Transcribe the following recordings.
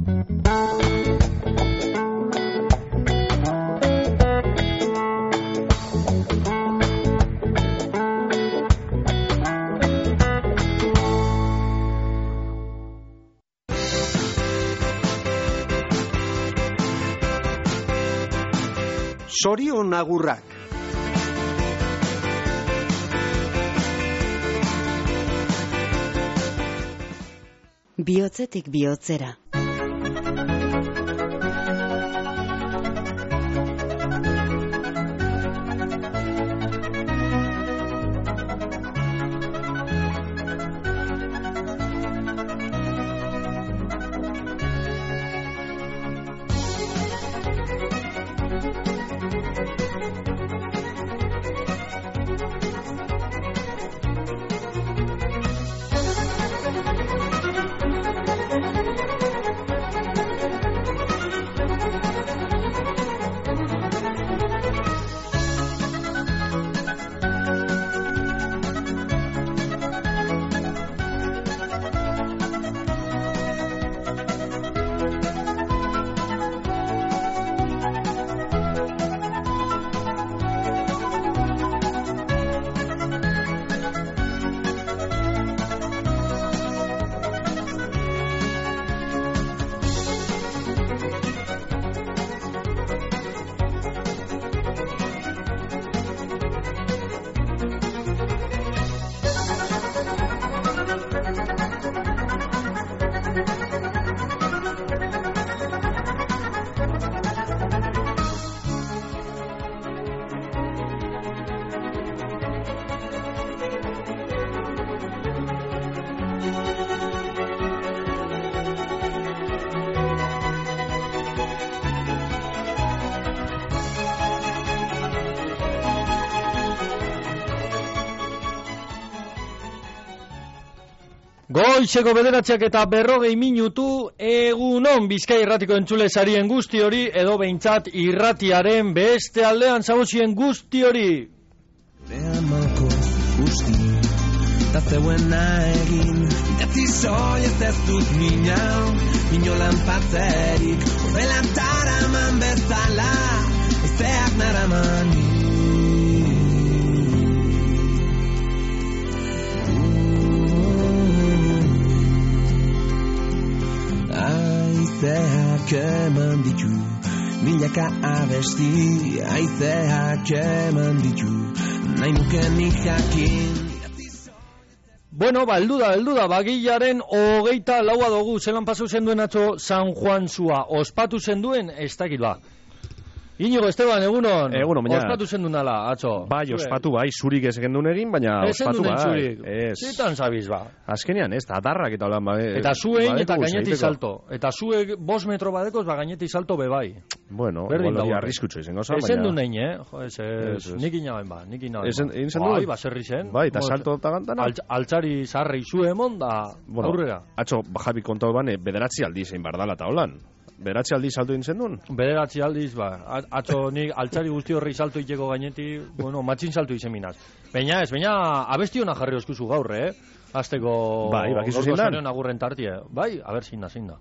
Zorion agurrak. Bihotzetik bihotzera. Goizeko 9:40 minutu, egunon Bizkai irratiko entzule sarien guzti hori, edo behintzat irratiaren beste aldean zabozien guzti hori. Lehan malko guzti, da zeuena egin, idatzi soi ez dut minolan patzerik, horrelan taraman bezala, ezeak naraman. Aizeak eman ditu, milaka abesti, aizeak eman ditu, nahi nuken jakin. Bueno, heldu da, bagilaren 24 dugu, zelan pasu zenduen atzo San Juan zua, ospatu zenduen, ez dakit ba. Inigo Esteban, egunon, baina ospatu zenduen ala, atzo. Bai, ospatu bai, zurik ez gendun egin, baina ospatu bai. Zitan zabiz ba. Azkenean ez, adarrak eta holan bai. Eta zuein eta gaineti salto. Eta zuek 5 metro badekoz, gaineti salto bebai. Bueno, igual arriskutxo izango zan, baina. Ezen du nein, nik inaben ba, Bai, baserri zen. Bai, eta salto eta gantana. Altzari zaharrei zuemon da aurrera. Atzo, Javi kontau bane, 9 aldiz egin bardala eta holan. 9 aldiz salto egin zendun? 9 aldiz, ba. Atzo nik altzari guzti horri salto iteko gaineti, bueno, matxin salto izen minaz. Baina abesti hona jarri oskuzu gaur, Azteko... Bai, bakizu zein dan? Agurren tartie. Bai, aber zein da.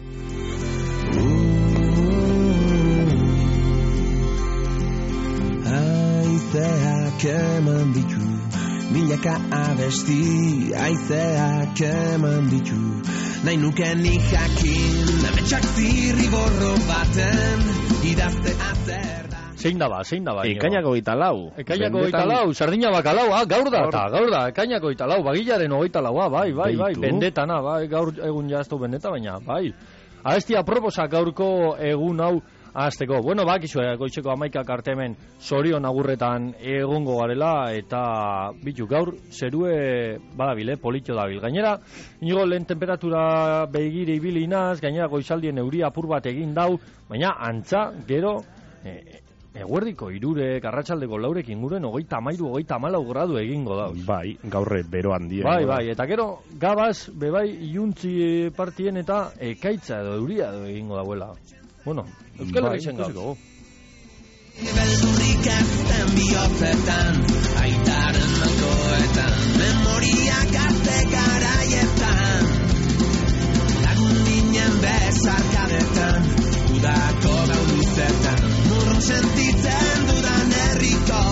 Aizeak eman ditu, milaka abesti, aizeak eman ditu, nahi nuken jakin, ametsak zirriborro baten, idazte azer da. Zein da ba. Ekainako 24. Ekainako 24, sardina bakalau, gaur da, ekainako 24, bagilaren 24, bai, bendetana, bai, gaur egun jaztu bendeta, baina, bai. Abestia proposa gaurko egun hau azteko. Bueno, bakizu, goitzeko 11 arte hemen zorion agurretan egongo garela, eta bitu gaur, zerue badabile, politxo dabil. Gainera, inigo lehen temperatura begire ibili inaz, gainera goizaldien euria apur bat egin dau, baina antza, gero, eguerdiko 3, arratsaldeko 4 inguren 33-34 gradu egingo da. Bai, gaurre bero handia. Bai, eta gero gabaz bebai iuntzi partien eta ekaitza edo euria edo egingo dauela. Bueno, Euskal Herri zen gaur. Beldurrik azten bihotzetan, aitaren malkoetan, memoriak arte garaietan, lagun ginen Besarkadetan, udako gau luzetan, nurrun sentitzen dudan herriko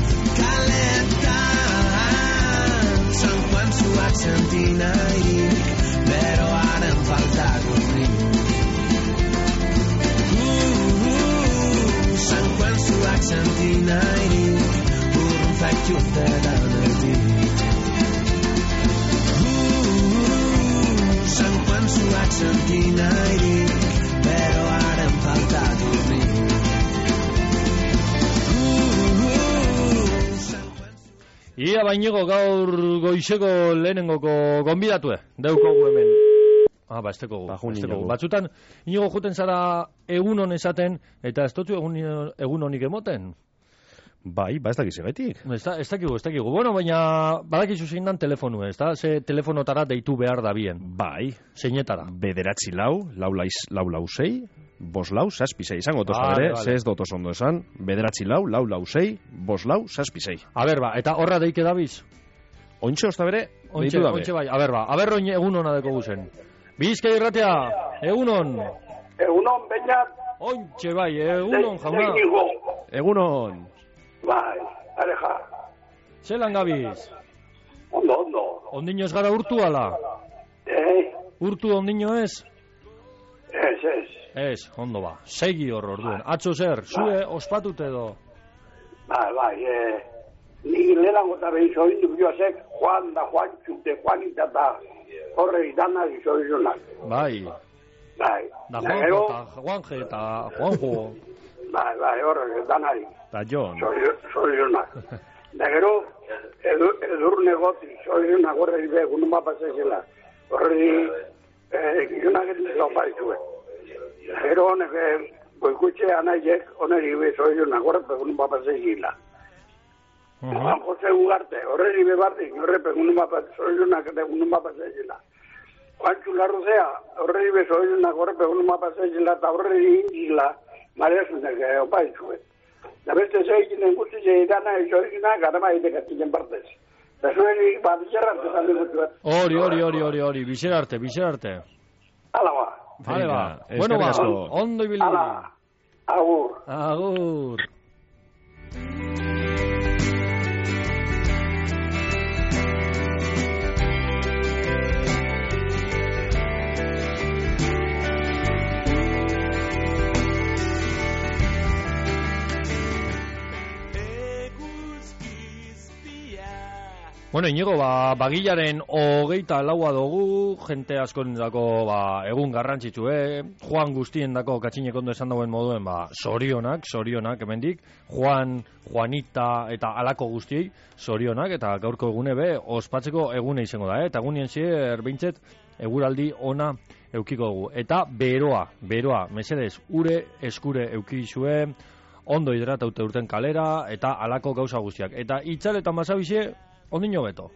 kaletan. San Juan zuak sentinairik, beroaren faltakorri. San Juan zuak sentinairik, urrun zaituztetan erdi. San Juan zuak sentinairik, beroaren faltakorri. Ia bainigo gaur goizeko lehenengoko gonbidatue, deukogu hemen. Ez tekogu. Batzutan, inigo juten zara egunon esaten, eta ez dutzu egunonik emoten. Bai, ez dakiz egaitik. Ez dakigu. Bueno, baina badakizu zein dan telefonu, ez da? Ze telefonotara deitu behar da bien. Bai. Zeinetara. 9-4-6, 5-4-6, izango tosta bere, ze ez dut oso ondo esan, 9-4-6, 5-4-6. A ber, eta horra deike dabiz? Ointxe osta bere, deitu dabe. Ointxe bai, a ber oin egun hona deko guzen. Bizkai irratea, egunon. Egunon, bainat. Ointxe bai, egunon, jauna. Egunon. Bai, areja. Zelan gabiz? Ondo. Ondino ez gara urtu ala? Urtu ondino ez? Ez, ondo ba. Segi hor orduen. Atzo zer, zue ospatute edo? Bai, ni lehenango eta behin zoindu joazek, Juan da, Juan txute, Juanita da, horre idanak izoizunak. Bai. Da Juanje eta Juanjo. Bai, horre idanari. Da Jon. Zoizunak. Da gero, edur negoti, zoizunak horre ibe, egun mapazezela. Horre egizunak ez lopaizue. Da gero honek, goikutxe anaiek, honeri ibe zoizunak horre, egun mapazezela. Juan Jose Ugarte, horre ibe bardik, horre egun mapazezela, egun mapazezela. Juan Txularruzea, horre ibe zoizunak horre, egun mapazezela, eta horre ingila, marezunek opaizue. Da beste zeikinen guzti zeitana izoizunak, garama itekatzen partez. Da zuen bat bizarrarte zalde gutuet. Hori, bizarrarte. Hala ba. Vale ba. Bueno ba, ondo ibili. Hala, agur. Bueno, Inigo, bagilaren 24 dugu, jente askonendako egun garrantzitsu, Juan guztiendako katxinek ondo esan dauen moduen, sorionak, hemendik, Juan, Juanita eta alako guztiei, sorionak, eta gaurko egune ospatzeko egune izango da, eta egunien zier, behintzet, eguraldi ona eukiko dugu. Eta beroa, mesedez, ure eskure eukizue, ondo hidrataute urten kalera, eta alako gauza guztiak. Eta itzal eta masabize, ondino beto.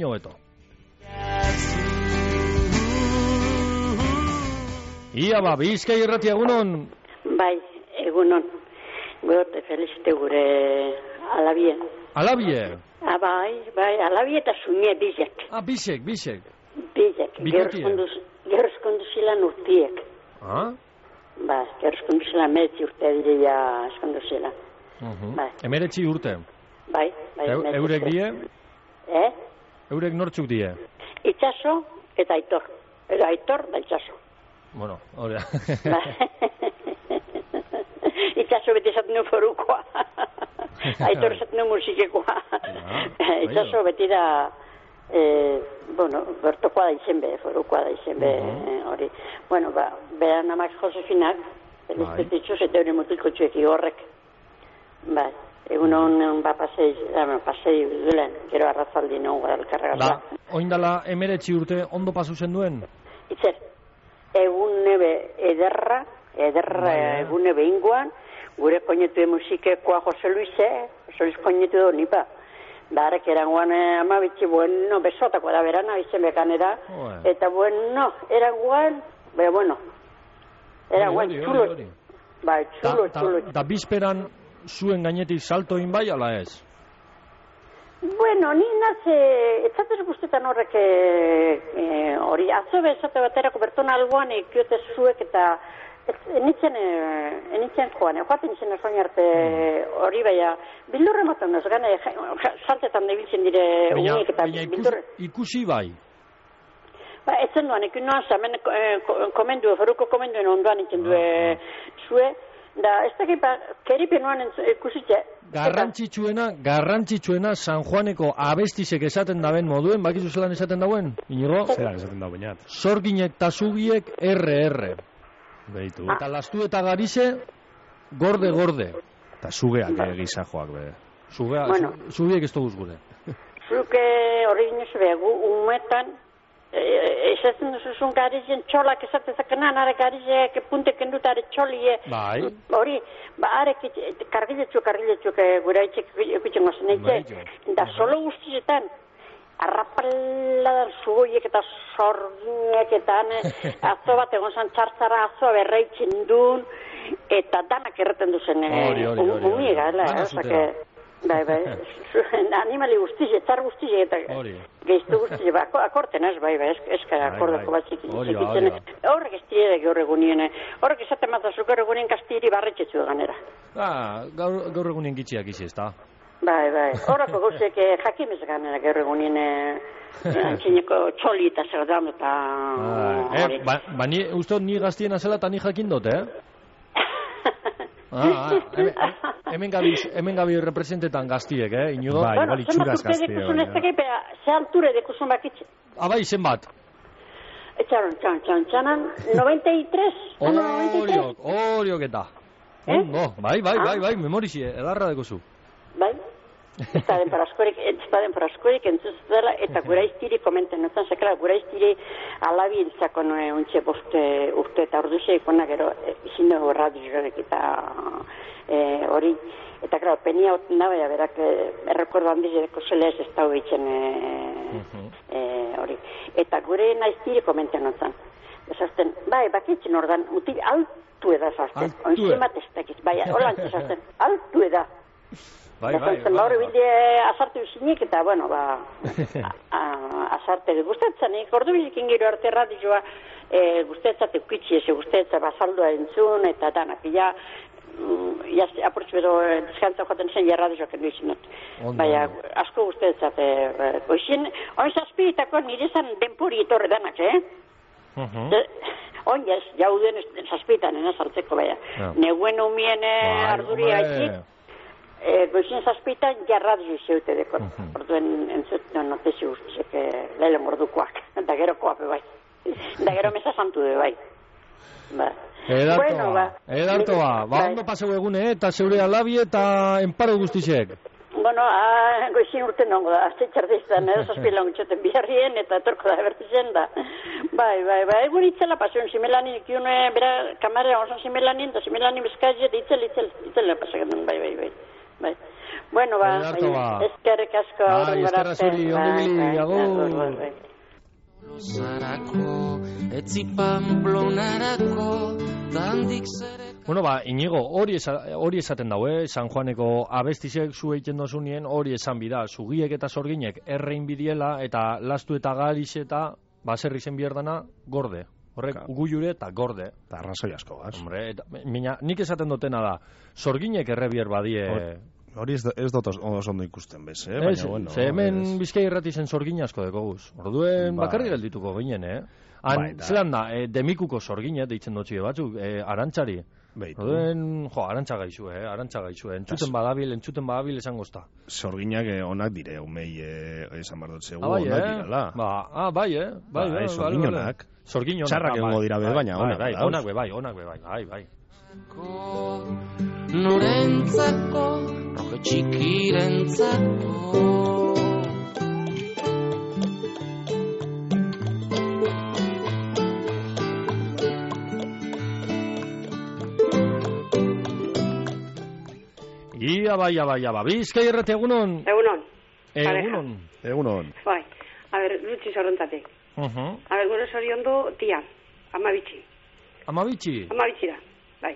Ia Bizkai irratia egunon? Bai, egunon. Gote felizite gure alabie. Alabie? Bai, alabie eta suñe bizek. Bizek. Bizek. Gerozkondu zilan urtiek. Gerozkondu zilan meretzi urte direia eskondu zilan. Emeretzi urte? Bai. Eurek die? Eurek nortzuk die? Itxaso eta Aitor. Aitor da Itxaso. Bueno, hori da. Itxaso beti esatenu forukoa. Aitor esatenu musikekoa. Itxaso beti da, bertokoa da izen forukoa da izen hori. Bueno, behan amak Josefinak, elizpetitxuz eta hori mutiko txueki horrek. Bai. Egun honen pasei dulen, gero arrazaldi non gara elkarregazua. Oindala emeretzi urte ondo pasu zen duen? Itzer, egun nebe ederra egun nebe inguan, gure koinetu musikekoa Jose Luis koinetu do nipa. Darek eranguan amabitzi, besotako da berana, izen bekanera, eta eranguan, eranguan txulo. Bai, txulo. Da bizperan zuen gainetik salto bai ala ez? Bueno, ni naze, etzatez guztetan horrek hori, atzo bezate baterako bertona alboan ikiote zuek eta enitzen joan, joaten izen esoin arte hori baina, bildurre motan ez gane, saltetan debiltzen dire unik eta bildurre. Ikusi bai? Ba, etzen duan, ekin noan zamen komendu, foruko komenduen ondoan itzen du zue, da ez dakit, keripen noan ikusitze. Garrantzitsuena San Juaneko abestisek esaten daben moduen, bakizu zelan esaten dauen, Inigo? Zelan esaten dauen, bainat. Zorginek eta zugiek RR. Beitu. Eta lastu eta garize, gorde. Eta zugeak gizajoak, be. Zugiek ez duguz gure. Zuke hori inoz begu, umetan, esaten duzuzun garizen txolak esatezakena, nare garizek punteken dut are txolie. Bai. Hori, arek kargiletzuk gure aitzek ikutzen gozen eitze. Da solo guztietan, arrapaladan zugoiek eta zorginek eta atzo bat egon zan txartzara atzo berreitzen duen, eta danak erreten duzen umiega, Bai, animali guztize, txar guztize, eta geiztu guztize, akorten ez, bai, eska akordoko bat zikitzen. Horrek ez direk gaur egunien, horrek esaten matazuk gaur egunien kastiri barretxetzu ganera. Gaur egunien gitxiak izi ez da. Bai, horreko gauzek jakimez ganera gaur egunien antzineko txoli eta zer dan, eta... Ba, uste ni gaztien azela eta ni jakin dut, Hemen gabi representetan gaztiek, Inigo? Bai, igual itxuraz gaztiek. Ze alture dekuzun bakitxe? Bai, zenbat? Txanan, 93? Horiok eta. Bai, memorizi, edarra dekozu. Bai? Ez da den paraskorik entzuz dela, eta gura iztiri komenten, notan sekala, gura iztiri alabi entzako untxe boste urte eta orduze ikona gero izin dugu radioak eta hori, eta gara, penia oten da, baina berak errekordo handiz edeko zela ez da hobitzen hori. Eta gure naiztiri komenten notan. Esazten, bai, bakitzen ordan, mutil altu edazazten, onzimat ez dakiz, bai, holan txezazten, altu eda. Bai. Baur bilde azarte usinik eta, bueno, azarte guztetzanik, ordu bizikin gero arte radioa guztetzat eukitzi eze, guztetzat basaldua entzun eta danak, ja apurtzu edo deskantza joaten zen jarradioak endu izinot. Baina, asko guztetzat, oizien, oin zazpiritako nire zan denpuri etorre danak, oinez, jauden zazpiritan enazaltzeko, baina, neguen umien arduri haitik, goizien zazpitan jarradio zeute dekon. Orduen entzuten notezi guztiek lehele mordukoak. Da gero koape bai. Da gero mesa santu de bai. Edarto ba. Ondo paseu egune eta zeure alabi eta enparo guztizek. Bueno, goizien urten nongo da. Azte txardeiztan, zazpila ongitxoten biharrien eta etorko da bertizen da. Bai. Egun itzela pasioen zimelanin, ikiune bera kamarea onzan zimelanin, da zimelanin bezkazi eta itzela pasatzen, bai. Bueno, eskerrik asko eskerra zuri, ondo agur. Bueno, Inigo, hori esaten dau, San Juaneko abestisek zu egiten dozunien, hori esan bida, zugiek eta zorginek errein bidiela, eta lastu eta gariz eta baserri zen bierdana gorde. Horrek, guiure eta gorde. Eta arrazoi asko, gaz. Hombre, nik esaten dutena da, zorginek errebier badie... Hori ez dut oso ondo ikusten bez, baina, bueno... Ze hemen Bizkai irrati zen zorgin asko deko guz. Orduen bakarri geldituko ginen, zelan da, demikuko zorgin, deitzen dutxie batzuk, arantzari. Orduen, arantza gaixu, entzuten badabil esan gozta. Zorginak onak dire, umei esan bardot zegu, onak direla. Bai, zorginonak. Txarrak egongo dira be, baina onak bai. Norentzako, roje txikirentzako. Ia ba. Bizkai irrati egunon? Egunon. Bai, a ber, lutsi zorrontatek. A ber, gure zoriondo, tia, amabitxi. Amabitxi? Amabitxi da.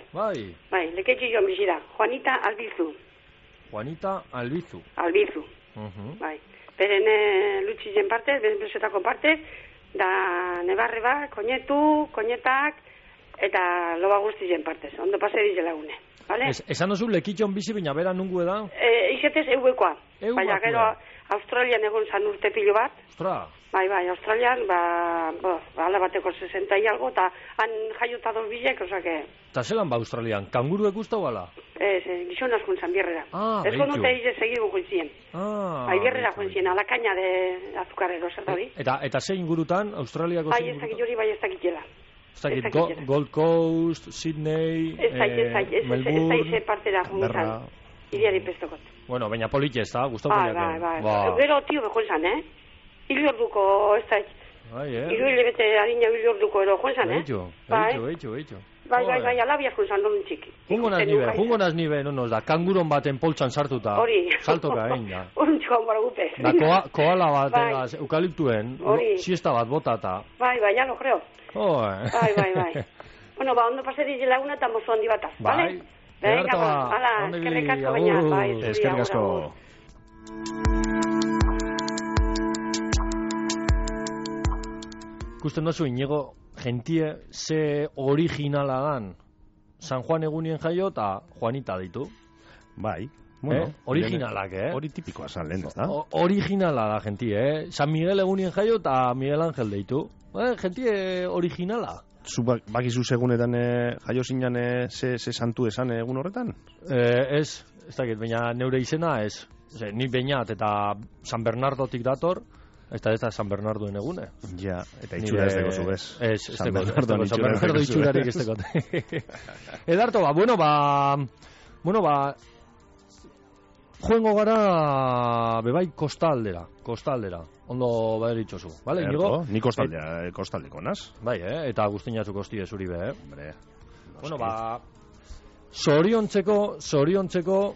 Bai, leketxi joan bizira. Juanita Albizu. Juanita Albizu. Bai. Beren lutxien partez, beren presetako partez, da nebarreba, koñetak, eta loba guztien partez. Ondo pase dizela une. Vale? Esan dozu lekitxon bizi, baina bera nungu eda? Izetez euekoa. Baina gero Australian egon zan urte pilo bat. Ostra. Bai, Australian, ala bateko 60 y algo, eta han jaiota dos bilek, osake... Eta zelan ba Australian? Kanguruek guztau bala? Gizon askun zan bierrera. Ez behitu. konute ize segidu joizien. Bai, bierrera joizien, ala kaina de azukarrero, zertabi. Eta zein ingurutan, Australiako zein ingurutan? Bai, ez dakit jori, bai ez dakitela. Gold Coast, Sydney, Melbourne... Ez zaize partera jungitan. Ideari pestokot. Bueno, baina politxe ez da, guztau poliake. Bai. Gero tio bejo izan, Hili orduko, ez da... Hiru hilebete harina hili orduko ero joan zan, Eitxo. Bai, alabiak joan zan non txiki. Jungo naz nibe, no nos da, kanguron baten poltsan sartuta. Hori. Saltoka egin da. Horintxoan bara gute. Da, koala bat, eukaliptuen, siesta bat botata. Bai, ya lo creo. Bai. Bueno, ondo paseri laguna eta mozo handi bataz, bale? Venga, hala, eskerrik asko baina, bai. Eskerrik asko. Ikusten dozu, Iñigo, gentie ze originala dan San Juan egunien jaio eta Juanita ditu. Bai. Bueno, originalak, Hori tipikoa zan lehen, ez da? Originala da gentie, San Miguel egunien jaio eta Miguel Ángel deitu. Gentie originala. Zu bakizu segunetan jaio zinan ze santu esan egun horretan? Ez dakit, baina neure izena ez. Ni Beñat eta San Bernardotik dator, ez da San Bernardoen egune. Ja, eta itxura ez deko zu bez. San Bernardo itxurarik ez dekot. Edarto, bueno, joengo gara bebai kostaldera. Ondo baderitxozu, bale, Inigo? Ni kostaldeko naz. Bai, eta guztinatzu kostie zuri be, Hombre, bueno, zoriontzeko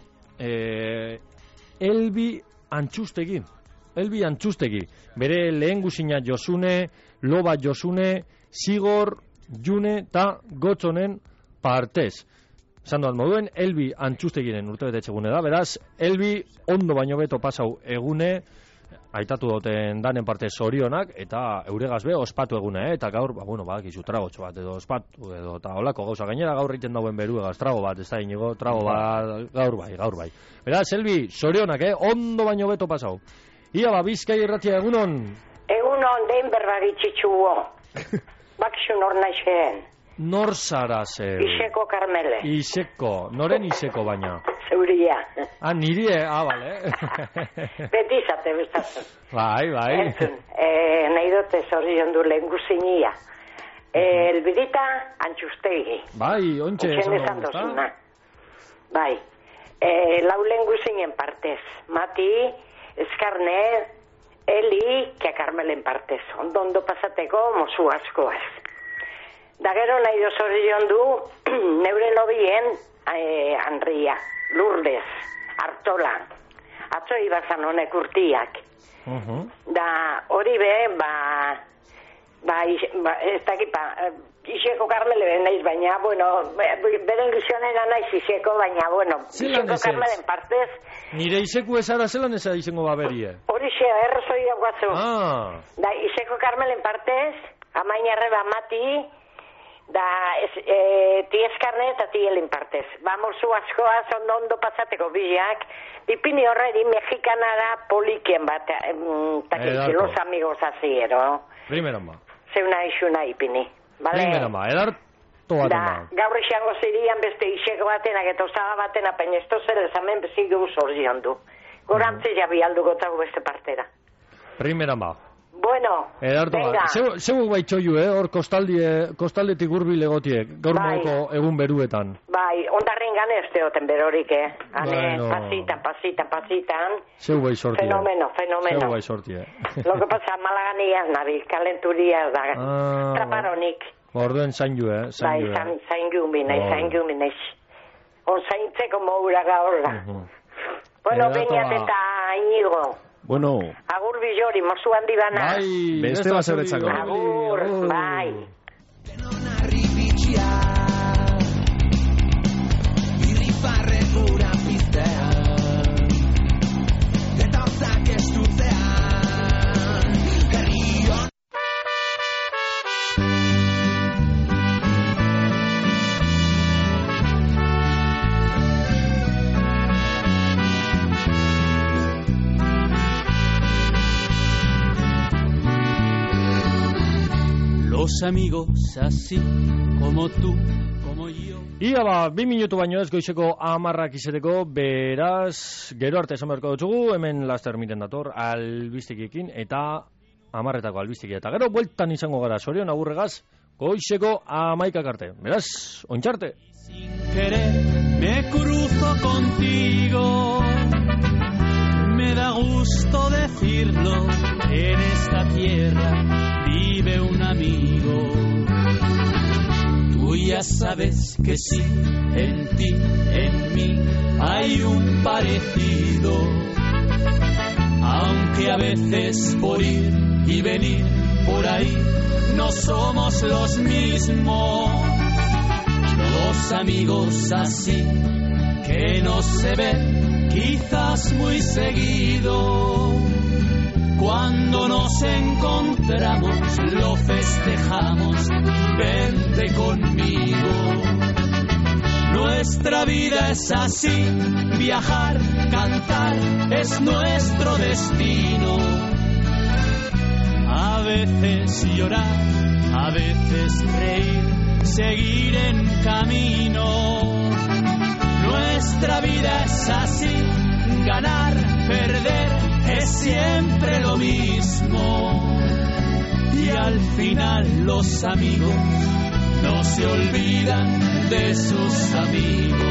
Elbi Antxustegi. Bere lehen guzina Josune, Loba Josune, Zigor, June eta Gotzonen partez. Esan duan moduen, Elbi Antxustegiren urtebete etxegune da. Beraz, Elbi ondo baino beto pasau egune, aitatu duten danen parte zorionak, eta euregaz be ospatu egune, eta gaur, kizu tragotxo bat, edo ospatu, edo eta holako gauza gainera gaur egiten dauen beruegaz, trago bat, ez da Inigo, trago bat, gaur bai. Beraz, Elbi, zorionak, ondo baino beto pasau. Ia Bizkai irratia egunon? Egunon, den berbagitxitxuo. Bakixu nor naixeen. Nor zara zeu? Iseko Karmele. Iseko, noren Iseko baina? Zeuria. Nire, bale. Beti izate, bestatzen. Bai. Entzun, nahi dute zorion du lehen guzinia. Elbidita Antxustegi. Bai, ontxe esan dozuna. Bai, lau lehen guzinen partez. Mati, Eskarne, Eli, que Karmelen partez. Ondo pasateko mozu askoaz. Da gero nahi dozorion du neure lobien Andria, Lourdes, Artola. Atzo ibazan honek urtiak. Da hori be, ez dakit, Iseko Karmele naiz, baina, beren gizionera naiz Iseko, baina, Iseko Karmelen partez. Nire Iseku ezara zelan ez izango baberie? Hori xe, errozoi guatzu. Da, Iseko Karmelen partez, amainarreba Mati, da, ti Eskarne eta ti Elin partez. Morzu askoaz ondo pasateko bilak, ipini horreri mexikanara polikien bat, los amigos aziero. Primeran ba. Zeuna isuna ipini, bale? Primeran ba, edarto da, gaur esango zirian beste Iseko batena, eta osaba batena, baina ez tozer ezamen bezigu zorzion du. Gorantzi jabi alduko tagu beste partera. Primeran ba. Bueno, venga. Zeu baitxoiu, hor kostaldetik urbil egotiek, gaur moduko egun beruetan. Bai, ondarren gane ez teoten berorik, pasitan. Zeu bai sorti. Fenomeno. Zeu bai sorti, Lo que pasa, Malagania, nabil, kalenturia da, traparonik. Orduen zainju, Bai, zainju minez. On zaintzeko moura gaurla. Bueno, Beñat eta Inigo. Bueno. Agur bilori, mozu handi bana. Bai, beste baseretzako. Agur, bai. Birrifarre gura piztea. Eta Los amigos así como tú, como yo. Ia 2 minutu baino ez goizeko 10 izeteko, beraz, gero arte esan beharko dutzugu, hemen laster miten dator, albistekiekin, eta 10etako albistekiekin. Eta gero, bueltan izango gara, Sorion agurregaz, goizeko 11 arte. Beraz, ontxarte. Sin querer me cruzo contigo, me da gusto decirlo, en esta tierra vive un amigo. Tú ya sabes que sí, en ti, en mí hay un parecido, aunque a veces por ir y venir por ahí no somos los mismos. Dos amigos así que no se ven quizás muy seguido. Cuando nos encontramos lo festejamos, vente conmigo. Nuestra vida es así, viajar, cantar es nuestro destino. A veces llorar, a veces reír, seguir en camino. Nuestra vida es así, ganar, perder es siempre lo mismo. Y al final los amigos no se olvidan de sus amigos.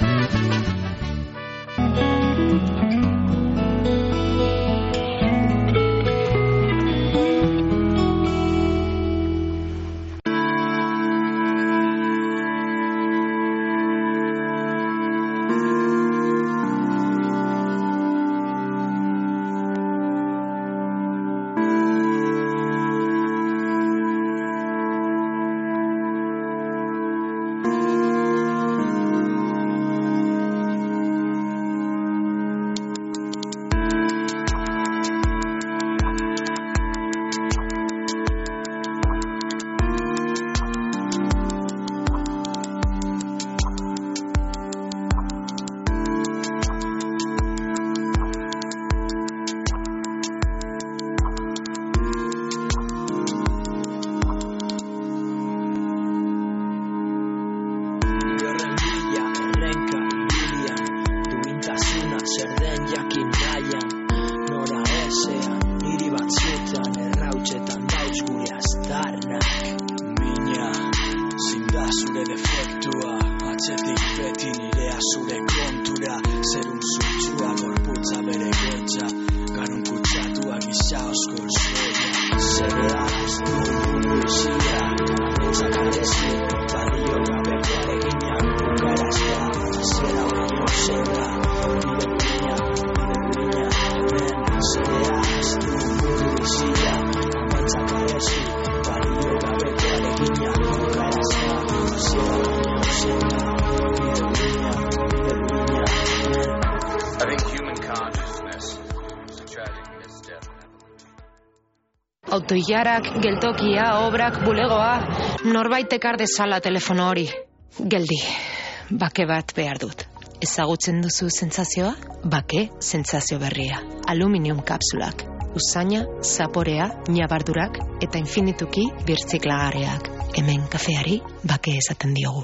Autoilarak, geltokia, obrak, bulegoa, norbait ekar dezala telefono hori. Geldi, bake bat behar dut. Ezagutzen duzu sentsazioa? Bake sentsazio berria. Aluminium kapsulak. Usaina, zaporea, ñabardurak eta infinituki birtziklagarriak. Hemen kafeari bake esaten diogu.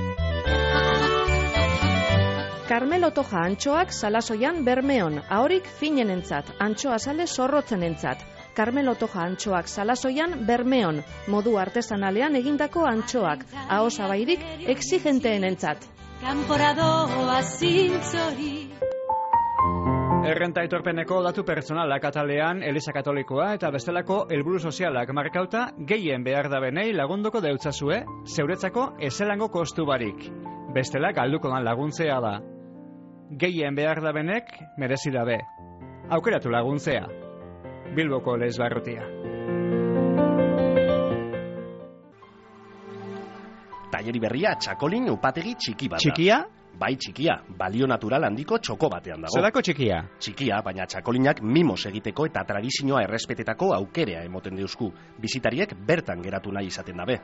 Carmelo Toja antxoak Salasoian Bermeon, ahorik finenentzat, antxoa sale zorrotzenentzat. Carmelo Toja antxoak Salasoian Bermeon, modu artesanalean egindako antxoak, ahosabairik exigenteenentzat. Kanporadoa zintzori. Errenta aitorpeneko datu pertsonalak atalean Eliza Katolikoa eta bestelako helburu sozialak markauta gehien behar da benei lagunduko deutzazue, zeuretzako ezelango kostu barik. Bestela galduko dan laguntzea da. Gehien behar da benek merezi dabe. Aukeratu laguntzea. Bilboko Lez Barrutia. Taileri berria txakolin upategi txiki bat da. Txikia? Bai, txikia. Balio natural handiko txoko batean dago. Zelako txikia? Txikia, baina txakolinak mimos egiteko eta tradizioa errespetetako aukerea emoten deusku. Bisitariek bertan geratu nahi izaten dabe.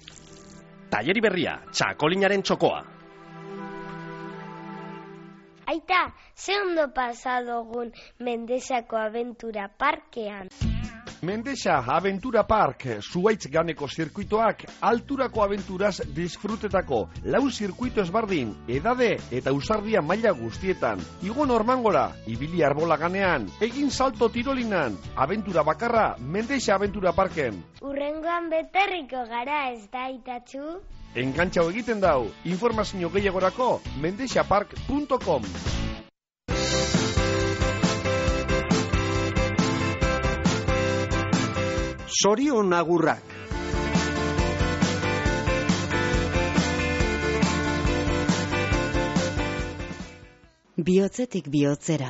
Taileri berria, txakolinaren txokoa. Aita, ze ondo pasadogun Mendexako Aventura Parkean. Mendexa Aventura Park, zuaitz ganeko zirkuitoak, alturako aventuraz disfrutetako, lau zirkuito ezbardin, edade eta usardia maila guztietan. Igo Normangora, ibili arbola ganean, egin salto tirolinan, aventura bakarra, Mendexa Aventura Parken. Urrengoan beterriko gara ez da, Aitatxu? Engantxau egiten dau, informazio gehiagorako, mendexapark.com. Zorion agurrak. Bihotzetik bihotzera.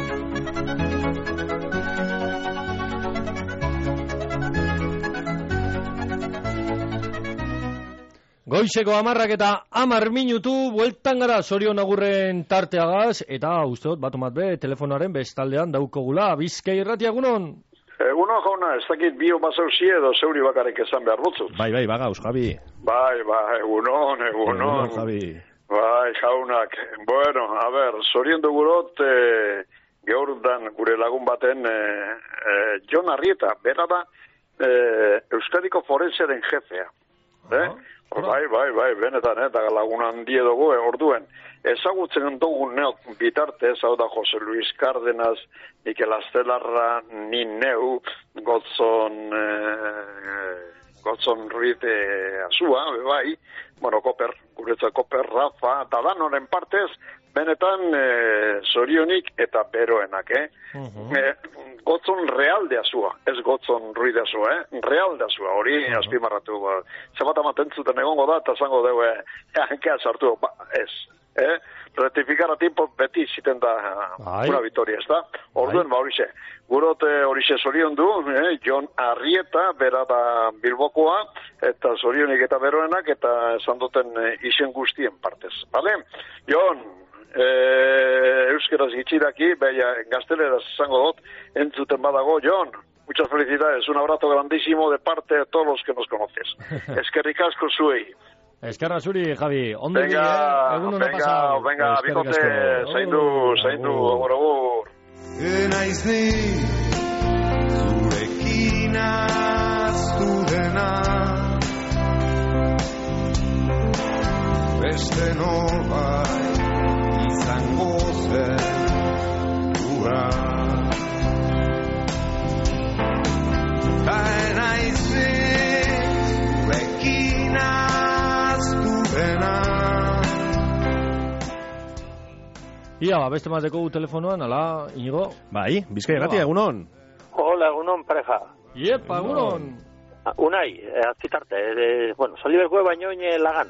Goizeko 10 eta 10 minutu, bueltan gara Zorion agurren tarteagaz, eta usteot, bat be, telefonaren bestaldean daukogula, Bizkai Irratia, egunon? Egunon, jauna, ez dakit bio bazauzi edo zeuri bakarrik esan behar dutzut. Bai, bagauz, Javi. Bai, egunon. Egunon, Javi. Bai, jaunak. Bueno, a ber, Zorion dugurot, geurdan gure lagun baten, Jon Arrieta, bera da, Euskadiko Forensearen jefea. Bai, benetan, eta lagun handi dugu, orduen. Ezagutzen dugu neok bitartez, hau da Jose Luis Cárdenas, Mikel Astelarra, ni neu, Gotzon Ruiz Azua, bai, bueno, guretzat Koper, Rafa, eta danoren partez, benetan Zorionik eta beroenak, Gotzon Real de Azua, ez Gotzon Ruiz de Azua, Real de Azua, hori azpimarratu, zebat amatentzuten egongo da, eta zango deue, hankea sartu, ez, ratificar a tiempo beti ziten da una victoria, ez da? Orduen, horixe. Gurot horixe Zorion du, Jon Arrieta, bera da Bilbokoa, eta Zorionik eta beroenak, eta esan duten izen guztien partez. Bale? Jon, euskeraz gitxidaki, beha gazteleraz izango dut, entzuten badago, Jon, muchas felicidades, un abrazo grandísimo de parte de todos los que nos conoces. Eskerrik asko zuei. Eskerra zuri, Javi. Ondo venga, bikote, zaindu, agur. Naiz ni zurekin aztu dena, beste norbait izango zen gura. Naiz ni zurekin Ia, beste mateko telefonoan, ala, Inigo? Bai, Bizkai Irratia, egunon? Hola, egunon, pareja. Iepa, egunon. Unai, azpitarte, bueno, Soliberkue baino lagan.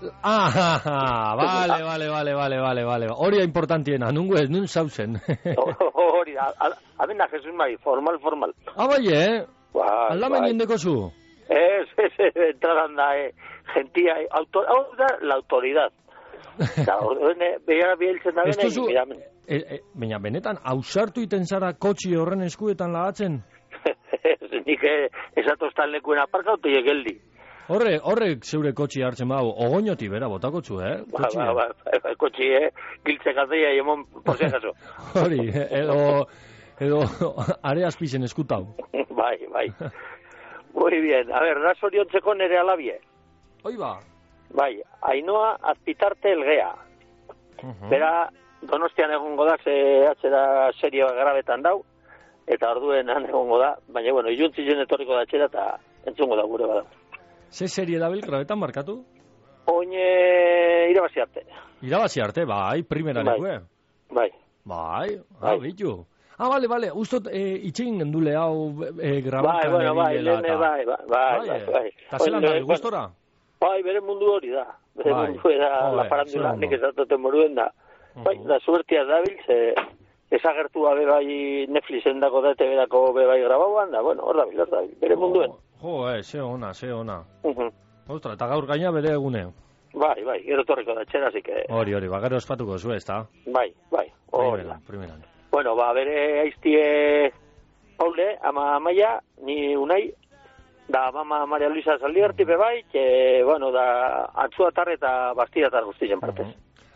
Vale. Hori importantiena, nun zauzen. Hori, abena, Jesus mai, formal. Bai, aldamen jendeko zu? Ez, entradan da, gentia, hau da, la autoridad. Begira bieltzen da bene, baina benetan, ausartu iten zara kotxi horren eskuetan lagatzen? Nik esatoztan lekuen aparka ote geldi. Horrek zeure kotxi hartzen bau, ogoinoti bera botakotzu, Kotxi, giltze gazdeia emon porziakazo. Hori, edo are azpizen eskutau. Bai. Muy bien, a ver, da zoriontzeko nere alabie. Hoi ba. Bai, Ainoa Azpitarte Elgea. Bera, Donostian egongo da, atzera serioa grabetan dau, eta orduen egongo da, baina, bueno, iluntzien etorriko da atzera, eta entzungo da gure bada. Ze serie dabil grabetan markatu? Oine irabazi arte. Irabazi arte, bai, primera lekue. Bai, bitu. Bale, ustot itxegin gendule hau grabakan bai. Ta zelan da, gustora? Bai, bere mundu hori da. Bere mundu era la parandula, nik ez datoten moruen da. Bai, da suertia dabil, ezagertua bebai Netflixen dako da, TV-dako bebai grabauan, da, bueno, hor dabil, bere munduen. Ze ona. Ostra, eta gaur gaina bere egune. Bai, gero torriko da txera, así que... Hori, gero espatuko zu, ez da? Bai, Primeran. Bueno, bere aiztie Paule, ama Amaia, ni Unai, da mama Maria Luisa Zaldiberti bebai, que, bueno, da Antzuatar eta Bastidatar guztien partez.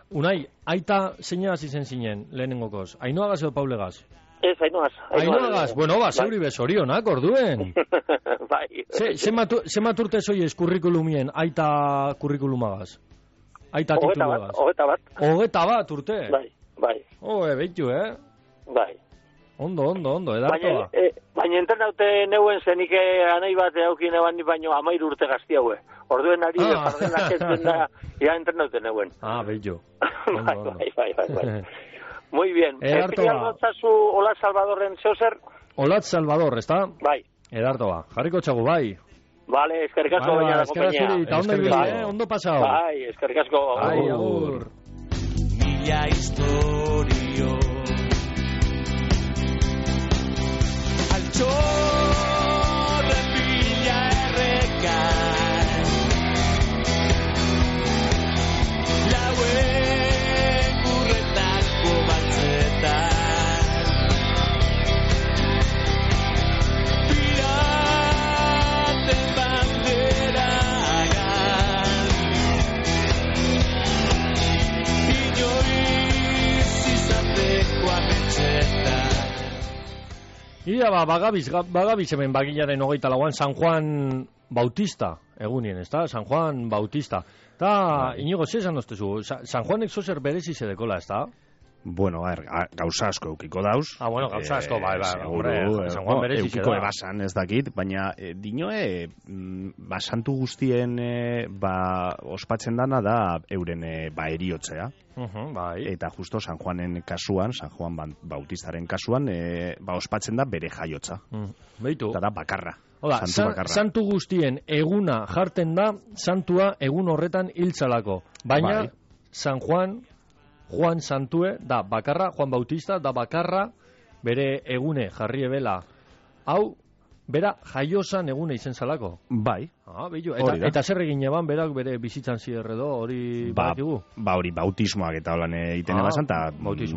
Unai, aita zeinagaz izen zinen, lehenengokoz? Ainoagaz edo Paulegaz? Ez, Ainoagaz. Ainoagaz, bueno, zeuri bezorionak, orduen. Bai. Zemat urte zoiez kurrikulumien, aita kurrikulumagaz? Aita titulagaz? 21. 21 urte? Bai. Beitu, Bai. Ondo, edartoa. Baina entrenaute neuen zenik anai bat eukin eban baino 13 urte gazti haue. Orduen ari jardenak ez da, ja entrenaute neuen. Beitu. Bai. Muy bien. Edartoa. Edartzazu Olatz Salvadorren zeozer? Olatz Salvador, ez da? Bai. Edartoa. Jarriko txagu, bai. Vale, eskerrik asko baina da compañía. Eta ondo ibili, ondo pasao. Bai, eskerrik asko. Bai, agur. Mila historio Altxorren bila erreka Lauen gurretako batzetan Piraten banderagan Inoiz izateko ametxetan Ia bagabiz hemen bagilaren 24an San Juan Bautista egunien, ez da? San Juan Bautista. Ta, Inigo, zesan oztezu, San Juanek zozer berezi zedekola, ez da? Bueno, gauza asko eukiko dauz. Bueno, gauza asko, bai, San Juan berezi zeda. Eukiko ebasan ez dakit, baina dinoe, santu guztien ospatzen dana da euren eriotzea. Bai. Eta justo San Juanen kasuan, San Juan Bautistaren kasuan, ospatzen da bere jaiotza. Beitu. Eta da bakarra. Oda, santu guztien eguna jarten da, santua egun horretan hiltzalako. Baina, San Juan Santue da bakarra, Juan Bautista da bakarra, bere egune jarri ebela. Hau, bera jaiozan egune izen zalako. Bai. Eta zer egin eban, berak bere bizitzan zierredo, hori badakigu? Hori bautismoak eta holan egiten ebazan, eta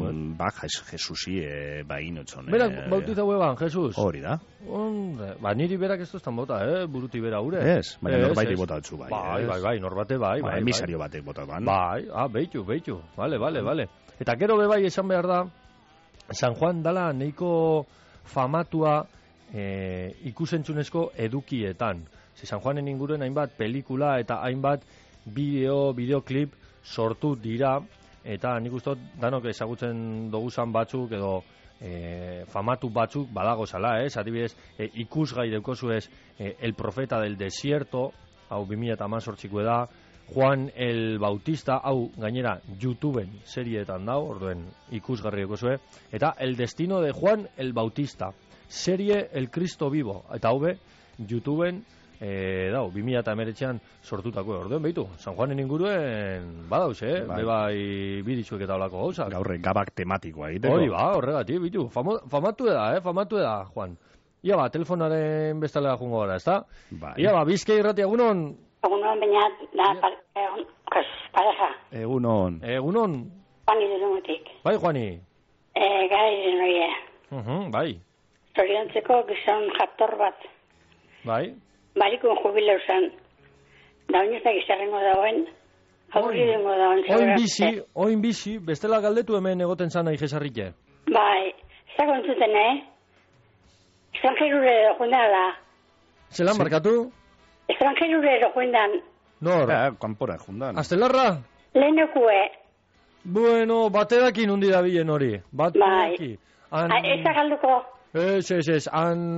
Jesusi egin otzon. Berak bautizau eban, Jesus? Hori da. Niri berak ez toztan bota, buruti bera ure. Ez, baina norbaiti bota otzu, bai. Bai, norbate bai. Emisario batek bota ban. Bai, beitu. Vale. Eta gero bebai esan behar da, San Juan dala neiko famatua ikusentzunezko edukietan. San Juanen inguruen hainbat pelikula eta hainbat bideoklip sortu dira, eta nik ustot danok ezagutzen doguzan batzuk edo famatu batzuk badago zala, adibidez, ikusgai deukozuez El Profeta del Desierto, hau 2018ko da, Juan el Bautista, hau gainera YouTubeen serietan dau, orduen ikusgarri deukozue, eta El Destino de Juan el Bautista, serie El Cristo Vivo, eta hau YouTubeen dau, 2019an sortutako orduen, behitu, San Juanen inguruen badauz, bai biditzuek eta olako gauzak. Gaurre gabak tematikoa egiteko. Hori horregatik, behitu, famatu da, Juan. Ia telefonaren bestalea jungo gara, ez da? Ia Bizkai irrati, egunon? Egunon, baina, pareja. Egunon. Juani dut Bai, Juani. Gari noie. Bai. Zoriontzeko gizon jaktor bat. Bai. Barikun jubileu zen. Da oinuzak izarrengo dagoen. Aurri dengo dagoen. Oin bizi, bestela galdetu hemen egoten zan nahi jesarrike. Bai. Zako entzuten, Estrangerure joendan da. Zelan markatu? Estrangerure joendan. Nor? Kanpora joendan. Aztelarra? Lehenekue. Bueno, batedakin hundi da bilen hori. Bai. Ez da galduko. Ez,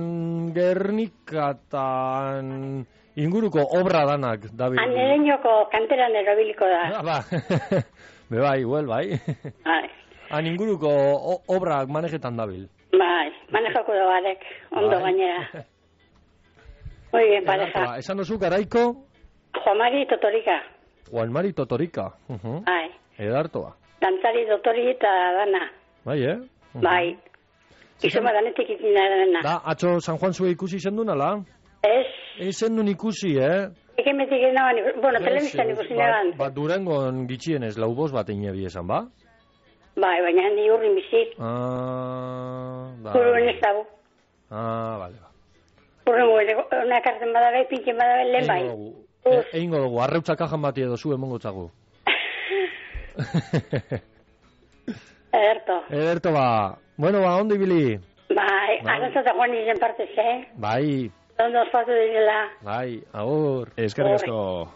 Gernikatan inguruko obra danak, David. Ereñoko kanteran erabiliko da. Bai, bai. Bai. Inguruko obrak manejetan dabil. Bai, manejako da barek, ondo gainera. Muy bien, pareja. Esan oso garaiko? Juan Mari Totorika. Juan Mari Totorika. Bai. Edartoa. Dantzari Totori eta dana. Bai, Bai. Izo badanetik ikin dana. Da, atzo San Juan zue ikusi zen duen, ala? Ez. Ezen duen ikusi, Ekemetik nagoan, bueno, telebiztan ikusi nagoan. Durangon gitxienez, lau bost bat inebi esan, ba? Bai, baina handi urrin bizik. Urren ez dago. Bale. Urren una karten badabe, pinchen badabe, lehen bai. Eingo dugu, arreutza kajan bati edo zu emongo txagu. Ederto, ba. Bueno, ba, ondo ibili? Bai, arantzata joan izen partez, Bai. Ondo ospatu direla. Bai, agur. Eskerrik asko.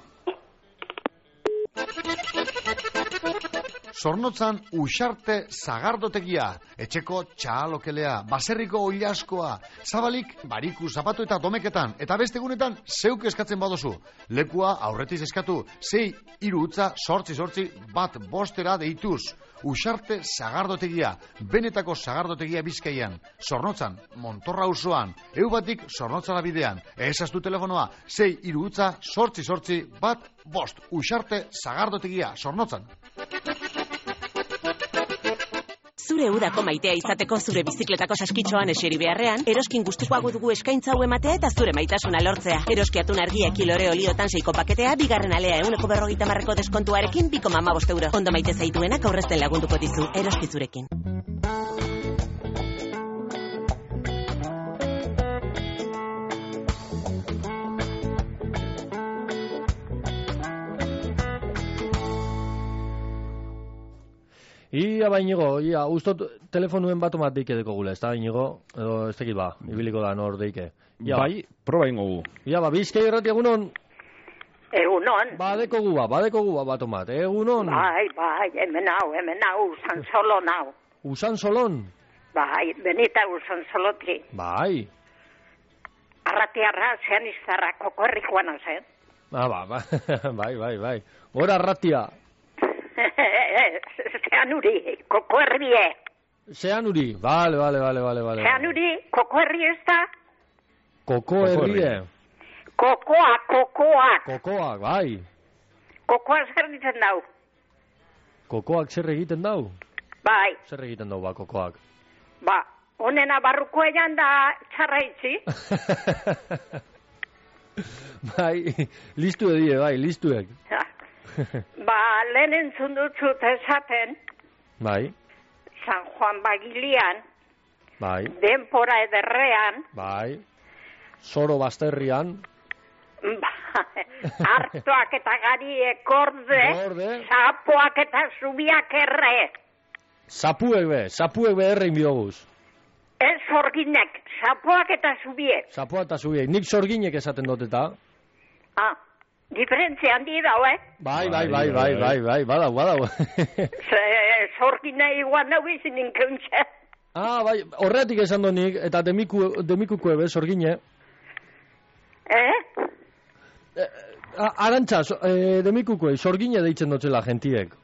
Zornotzan Uxarte Zagardotegia, etxeko txalokelea, baserriko oilaskoa, zabalik, bariku, zapatu eta domeketan, eta beste egunetan zeuk eskatzen badozu. Lekua aurretiz eskatu, 6-3-8-8-1 deituz. Uxarte Zagardotegia, benetako Zagardotegia Bizkaian, Zornotzan, Montorra auzoan, Eubatik Zornotzara bidean, ezaztu telefonoa, 6-8-8-8-1 Uxarte Zagardotegia, Zornotzan. Zure udako maitea izateko zure bizikletako saskitxoan eseri beharrean, Eroskin gustikoago dugu eskaintza hau ematea eta zure maitasuna lortzea. Eroskiatun argia kilore oliotan 6 paketea, bigarren alea 150 deskontuarekin 2,15 euro. Ondo maite zaituenak aurrezten lagunduko dizu, Eroski zurekin. Ia bainigo, ustot telefonuen bat omat deike deko gule, ez da bainigo, edo ez tekit ba, ibiliko da nor deike. Bai, proba ingo gu. Ia ba, Bizkai Irrati egunon? Egunon. Badeko gu bat omat, egunon? Bai, hemen hau, Usan Solon hau. Usan Solon? Bai, benita Usan Soloti. Bai. Arratiarra, zean izarra, kokorrikoan zen. Bai. Hora arratia. Zeanuri, kokoerrie. Zeanuri, vale. Zeanuri, kokoerrie ez da? Kokoerrie. Kokoak. Kokoak, bai. Kokoak zer egiten dau? Kokoak zer egiten dau? Bai. Zer egiten dau, ba, kokoak? Ba, honena barruko egan da txarra itzi. Bai, listu edie, bai, listuek. Ba, lehen entzun dutzut esaten. Bai. San Juan Bagilian. Bai. Denpora ederrean. Bai. Zoro Basterrian. Bai. Artoak eta gariek orde. Zapoak eta zubiak erre. Zapuek be errein bioguz. Ez zorginek, zapoak eta zubiek. Zapoak eta zubiek, nik zorginek esaten duteta. Diferentzia handi dau, Bai, badau. Zorgina igual nago izin inkeuntxe. Bai, horretik esan donik, eta demikuko ebe, zorgine. Arantxa, demikuko, zorgine deitzen dotzela gentiek.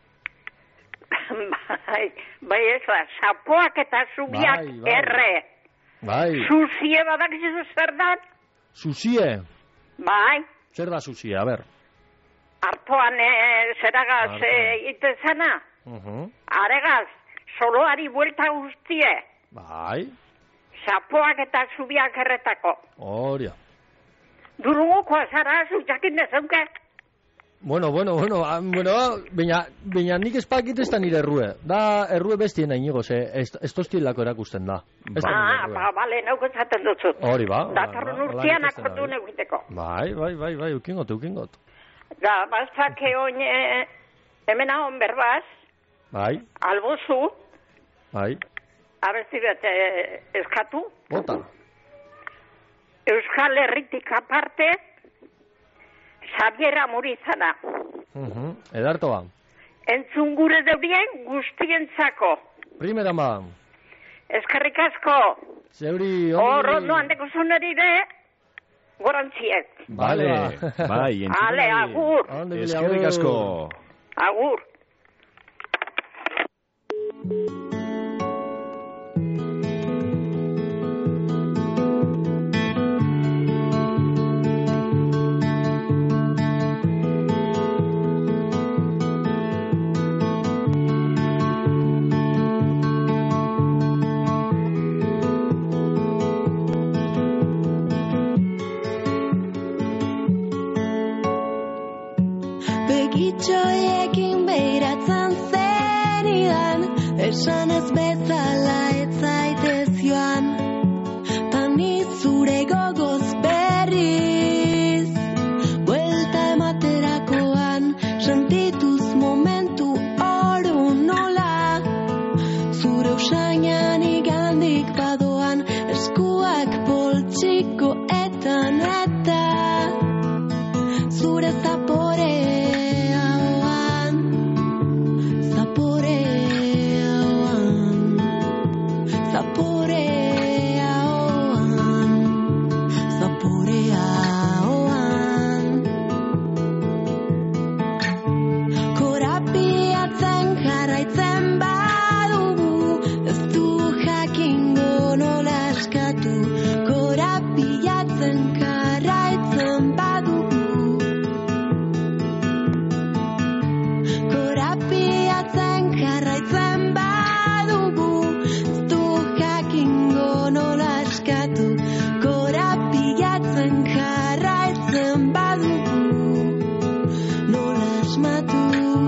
Bai, ez da, zapoak eta zubiak erre. Bai. Zuzie badak zizu zer dan? Zuzie? Bai. Zer da zuzie, a ber? Artoan zeragaz itezana? Aregaz, soloari buelta guztie. Bai. Zapoak eta zubiak erretako. Horia. Durungoko azara, zuzakin dezunke? Bueno, baina nik espakit ez da nire errue. Da errue bestien hainigo, ez toztielako erakusten da. Bale, nauko zaten dutzut. Hori ba. Datorren urtean akotu negiteko. Bai, ukingot. Da, bazake oin, hemen ahon berbaz. Bai. Albozu. Bai. Abesti bete eskatu. Bota. Euskal Herritik aparte, Xabiera Murizana. Edarto ba. Entzun gure deurien guztientzako. Primera ma. Eskerrik asko. Zeuri, Horro noan deko zunerire, gorantziek. Vale. Bai, Ale, agur. Eskerrik asko. Agur. Begitxoiekin behiratzen zenidan, esan ez bezala ez zaitez joan, tani zure gogoz berriz, buelta ematerakoan, sentituz momentu zure zaporean, zaporean, zaporean, zaporean. Korapiatzen jarraitzen badugu, ez du jakingo nola eskatu. Korapiatzen jarraitzen badugu, korapiatzen jarraitzen badugu, ez du jakingo nola eskatu. Korapiatzen jarraitzen badugu, nola asmatu.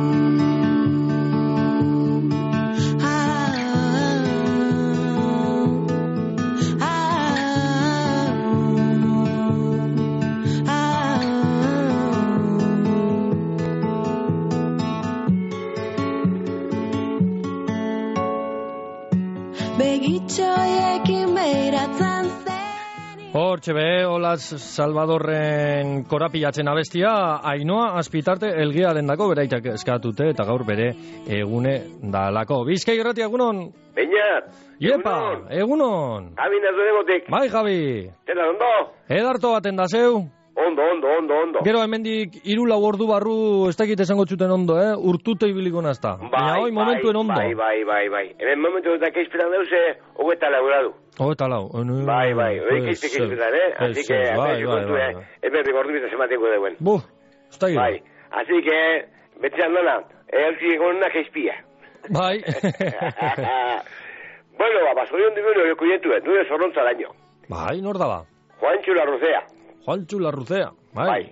Begitxoiekin behiratzen Hortxe be, Olaz Salvadorren korapilatzen abestia, Ainoa Azpitarte elgearen dako beraitak eskatute eta gaur bere egune dalako. Bizkai irratia, egunon? Beñat! Iepa, egunon! Javi, nazu degotik. Bai, Javi! Zena, ondo? Edarto baten da zeu? Ondo. Gero hemendik 3-4 ordu barru ez dakit esango txuten ondo, urtute ibiliko nazta. Baina hoi momentuen ondo. Bai. Hemen momentu eta keizpiran deuse, hogeta lauradu. Hogeta lau. Bai, hori keizpiran, Así que, hemen rigordu bizaz emateko deuen. Ez da gero. Bai, así que, betxean dona, elzi egon na keizpia. Bai. Bueno, basorion dibero, jokuietu, nire zorrontza daño. Bai, nor da ba? Juancho Larrucea. Juancho Larrucea, bai.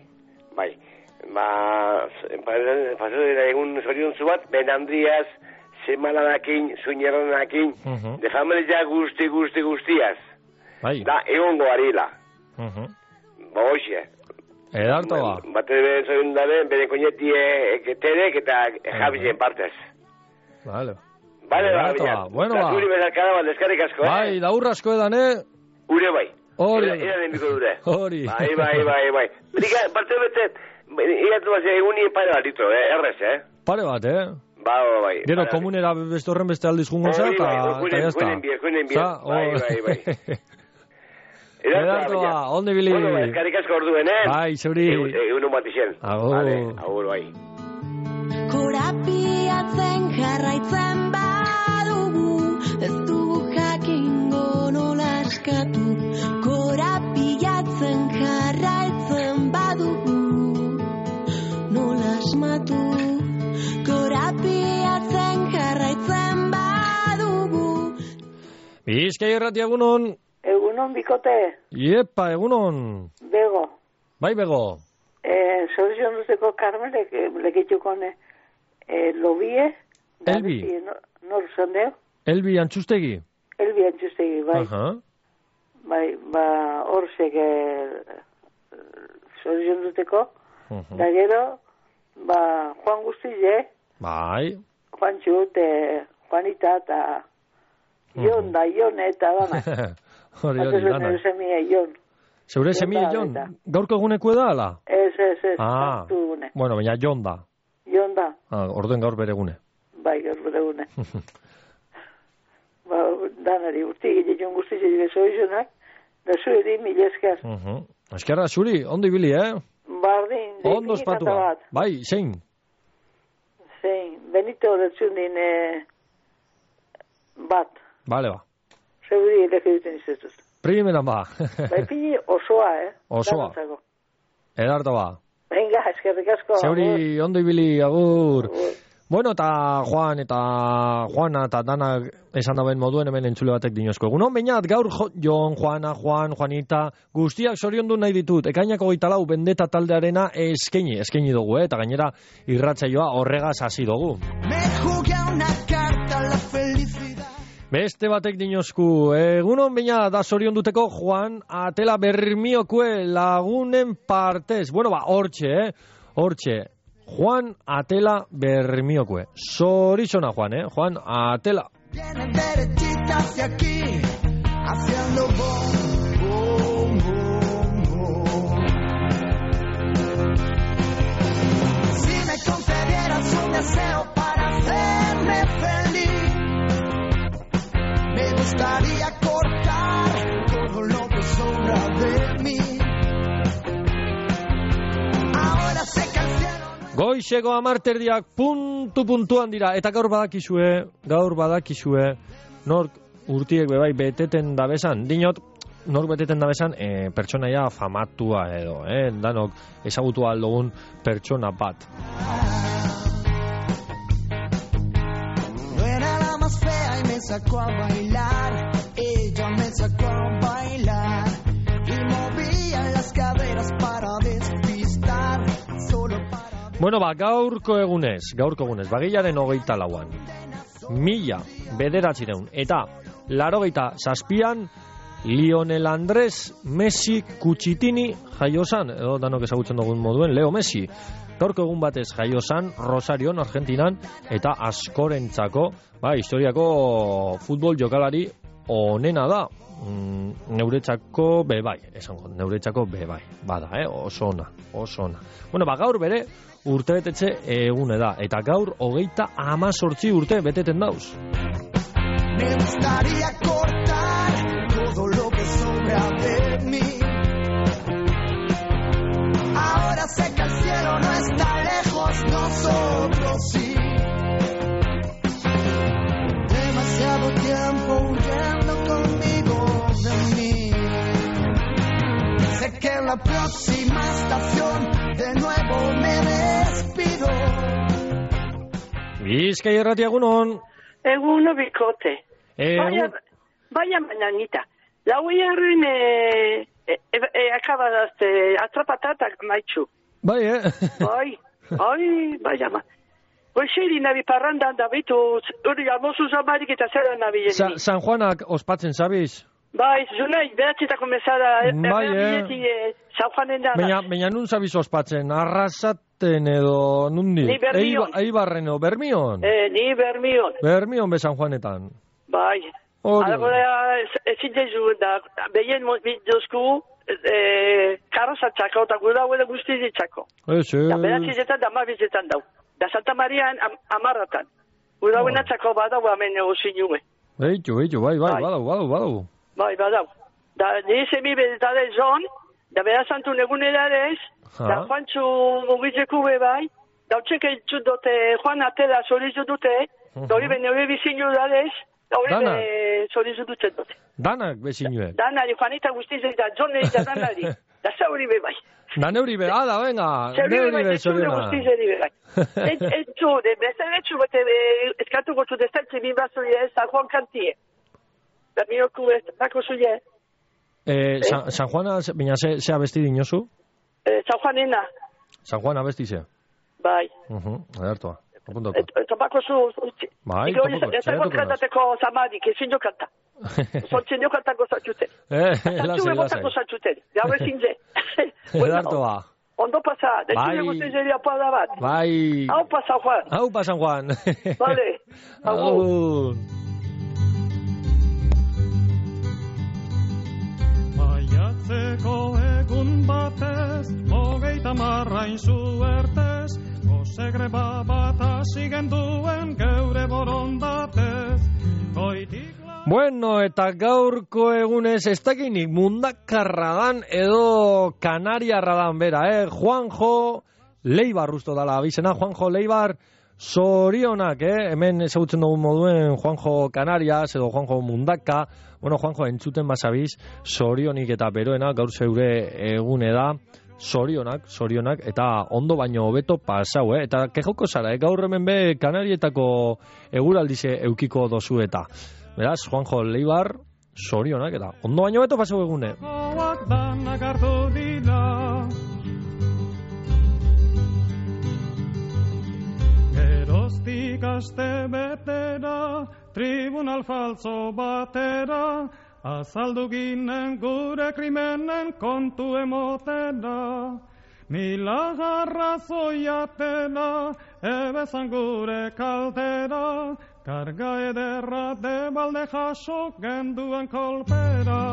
Pasó egun zoriontzu bat, Ben Andriaz, Semalanakin, Zuñerranakin, dejamele ja guztiaz. Bai. Da, egongo arila. Hoxe. Edarto ba. Bate zorin daben, bere koñetie terek eta Javien partez. Vale. Edarto ba, bueno ba. Zuri bezarkada bat, eskarrik asko, Bai, da urra asko edan, Ure bai. Hori. Era denbiko dure. Hori. Bai. Berika, parte bete, iratu bat, egunien pare bat litro, errez, Pare bat, Bai. Gero, komunera beste horren beste aldiz jungo za, eta jazta. Juenen bien. Bai. Edarto ba, onde bili. Bueno, eskarrik asko orduen, Bai, zeuri. Egun batixen. Agur, bai. Korapiatzen jarraitzen badugu, ez du jakingo nola eskatu. Korapiatzen jarraitzen badugu, nola asmatu. Korapiatzen jarraitzen badugu. Bizkai irratia, egunon. Egunon, bikote. Iepa, egunon. Bego. Bai, Bego. Soluzion duzeko Karmelek lekitxukone lobie. Elbi. Nor zondeo? Elbi Antxustegi. Bai. Bai, horzek soluzion duteko. Da gero, Juan Guztile. Bai. Juan Txut, Juanita eta Jon eta dana. Hori, dana. Zeure semia Jon. Zeure semia Jon? Gaurko eguneko da, ala? Ez. Bueno, baina Jon da. Orduen gaur bere egune. Bai, gaur bere egune. Danari, urtik Jon Guztile dire soizonak, da zueri mileskar. Eskerra, zuri, ondo ibili, Bardin, ondo espatu bat. Bai, zein? Benito horretzundin bat. Bale ba. Zeuri eleke duten izetuz. Primeran ba. Bai, pini osoa, Osoa. Edarto ba. Venga, eskerrik asko. Zeuri, ondo ibili, agur. Bueno, eta Juana eta Dana esan dauen moduen hemen entzule batek dinozko. Egunon, bainat, gaur Jon, Juana, Juanita, guztiak zoriondu nahi ditut. Ekainako 24 bendeta taldearena eskaini dugu, eta gainera irratsaioa horregaz hasi dugu. Beste batek dinozku. Egunon, baina da zorionduteko Juan Atela Bermiokue lagunen partez. Bueno, hortxe. Juan Atela Bermiokue. Zorizona, Juan, Juan Atela. Viene derechita hacia aquí, haciendo bom, bom, bom, bom. Goizeko 10:00 puntuan dira, eta gaur badakizue, nork urtiek bebai beteten dabesan, dinot, nork beteten dabesan, pertsonaia famatua edo, danok ezagutu aldogun pertsona bat. No era la más fea y me sacó a bailar, ella me sacó a bailar y movía las caderas para despistar, solo para... Bueno, gaurko egunez, bagilaren 24an, 1900 eta 87an, Lionel Andrés Messi Cucitini jaiosan, edo danok ezagutzen dugun moduen, Leo Messi. Gaurko egun batez jaiosan, Rosarion, Argentinan, eta askorentzako, historiako futbol jokalari onena da. Neuretzako bebai, bada, oso ona. Bueno, gaur bere urtebetetze egune da, eta gaur 38 urte beteten dauz. Me gustaría cortar todo lo que sobra de mí. Ahora sé que el cielo no está lejos, nosotros sí. Demasiado tiempo huyendo conmigo de mí. Sé que en la próxima estación de nuevo me despido. Bizkai Irratia, egunon. Eguno bikote. Vaya mañanita. La huiarren acaba atrapatatak maitxu. Bai, vaya ma. Goixeri nabi parrandan da bitu, hori amosu zamarik eta zera nabi jeni. San Juanak ospatzen zabiz? Bai, zunai, beratxetako mesara, San Juanen da. Baina nun zabiz ospatzen, arrasaten edo nundi? Ni Bermion. Eibarren edo Bermion? Ni Bermion. Bermion be San Juanetan. Bai. Algora, ezin dezu, da, behien dozku, karrozatzako, eta gura huele guztizitzako. Da, beratxetan da mabizetan dau. Da, Santa Marian amarratan. Gura huenatzako badau hemen osinue. Eitu, bai, badau. Bai, badau. Da, nire mi bedetade zon, da berazantu negunerarez, da Juantzu mugitzeku bai, da utxeke itxut dute Juan Atela zorizu dute, da hori bene hori bizinu darez, da hori bene zorizu dute dute. Danak bezinue? Danari, Juanita guztizei da, zonei da danari, da zauri be bai. Da neuri be, da, venga, neuri be zoriona. Guztizei be bai. Etxu, bezaletxu bete eskatu gotu destaltze bin bazuri ez, San Juan kantie. Bermioku ez, bako zuie. San Juana, baina zea besti dinozu? San Juanena. San Juana besti zea? Bai. Adertoa, apuntoko. Topako zu, bai, topako. Ez dago kantateko zamadik, ezin jo kanta. Zontzen jo kantako zatxuten. Zatxu egotako zatxuten, gaur ezin ze. Adertoa. Ondo pasa, detxune guztizeri apada bat. Bai. Haupa San Juan. Haupa San Juan. Vale. Agur. Maiatzeko egun batez, 30 zuertez, gozegreba bat hasigen duen geure borondatez. Bueno, eta gaurko egunez ez dakinik mundakarra dan edo kanariarra dan bera, Juanjo Leibar usto dala abizena, Juanjo Leibar zorionak, hemen ezagutzen dugun moduen Juanjo Canarias edo Juanjo Mundaka. Bueno, Juanjo, entzuten basabiz, zorionik eta beroena gaur zeure egune da, zorionak, eta ondo baino hobeto pasau, eta kejoko zara, gaur hemen be Kanarietako eguraldize eukiko dozu eta. Beraz, Juanjo Leibar, zorionak, eta ondo baino hobeto pasau egune. Geroztik aste betera, tribunal falso batera, azaldu ginen gure krimenen kontu emotera. Mila garrazoiatena, ebezan gure kaltera, karga ederra debalde jaso genduen kolpera.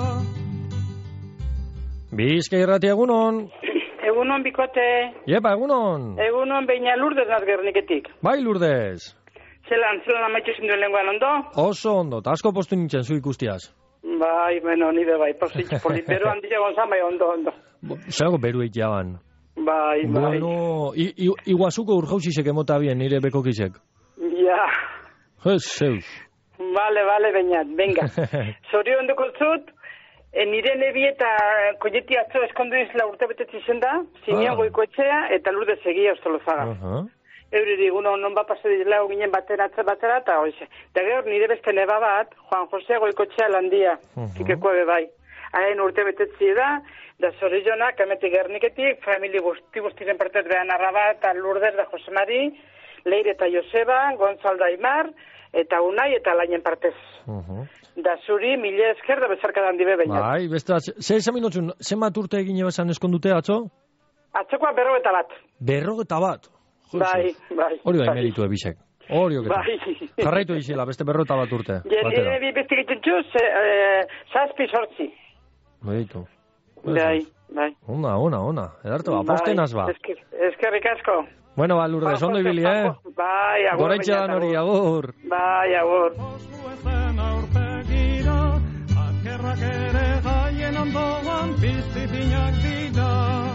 Bizkai Irratia, egunon. Egunon bikote. Iepa, egunon. Egunon beina Lourdes nazgerniketik. Bai, Lourdes. Zelan amaitzu zinduen lenguan ondo? Oso ondo, eta asko postu nintzen zu ikustiaz. Bai, nire bai, positxe, beru handia gonzan bai ondo. Zerago beru eitea ban? Bai. Bueno, iguazuko urjauzisek emota bien, nire bekokisek. Ja. Zeus. Vale, bainat, venga. Zorion dukotzut, nire nebi eta koieti atzo eskondu izla urte betetzi zen da, Simeon Goikoetxea eta Lourdes Egia Ostolozaga. Euri diguno, non bat paso dizela ginen batera, eta hoxe. Da gero nire beste neba bat, Juan Jose Goikoetxea Landia, zikekoa bebai. Hain urte betetzi da zorionak, ametik Gerniketik, famili guztiren partez behan arraba, eta Lourdes da Jose Mari, Leire eta Joseba, Gonzalo Aimar, eta Unai eta Lainen partez. Da zuri, mila esker da bezarkadan dibe bainat. Bai, beste, ze examinotzun, ze maturte egin ebasan eskondute, atzo? Atzokoa 41. 41? Bai. Hori bai meritu ebisek. Hori oketa. Jarraitu izela, beste 41 urte. Nire beste egiten txuz, 7-8. Meritu. Bai. Ona. Edartu, apostenaz ba. Eskerrik asko. Bueno, ba, Lourdes, ondo ibili, Bai, agur. Goraitxe dan hori, agur. Bai, agur. Akerrak ere gaien ondoan biztizinak dira.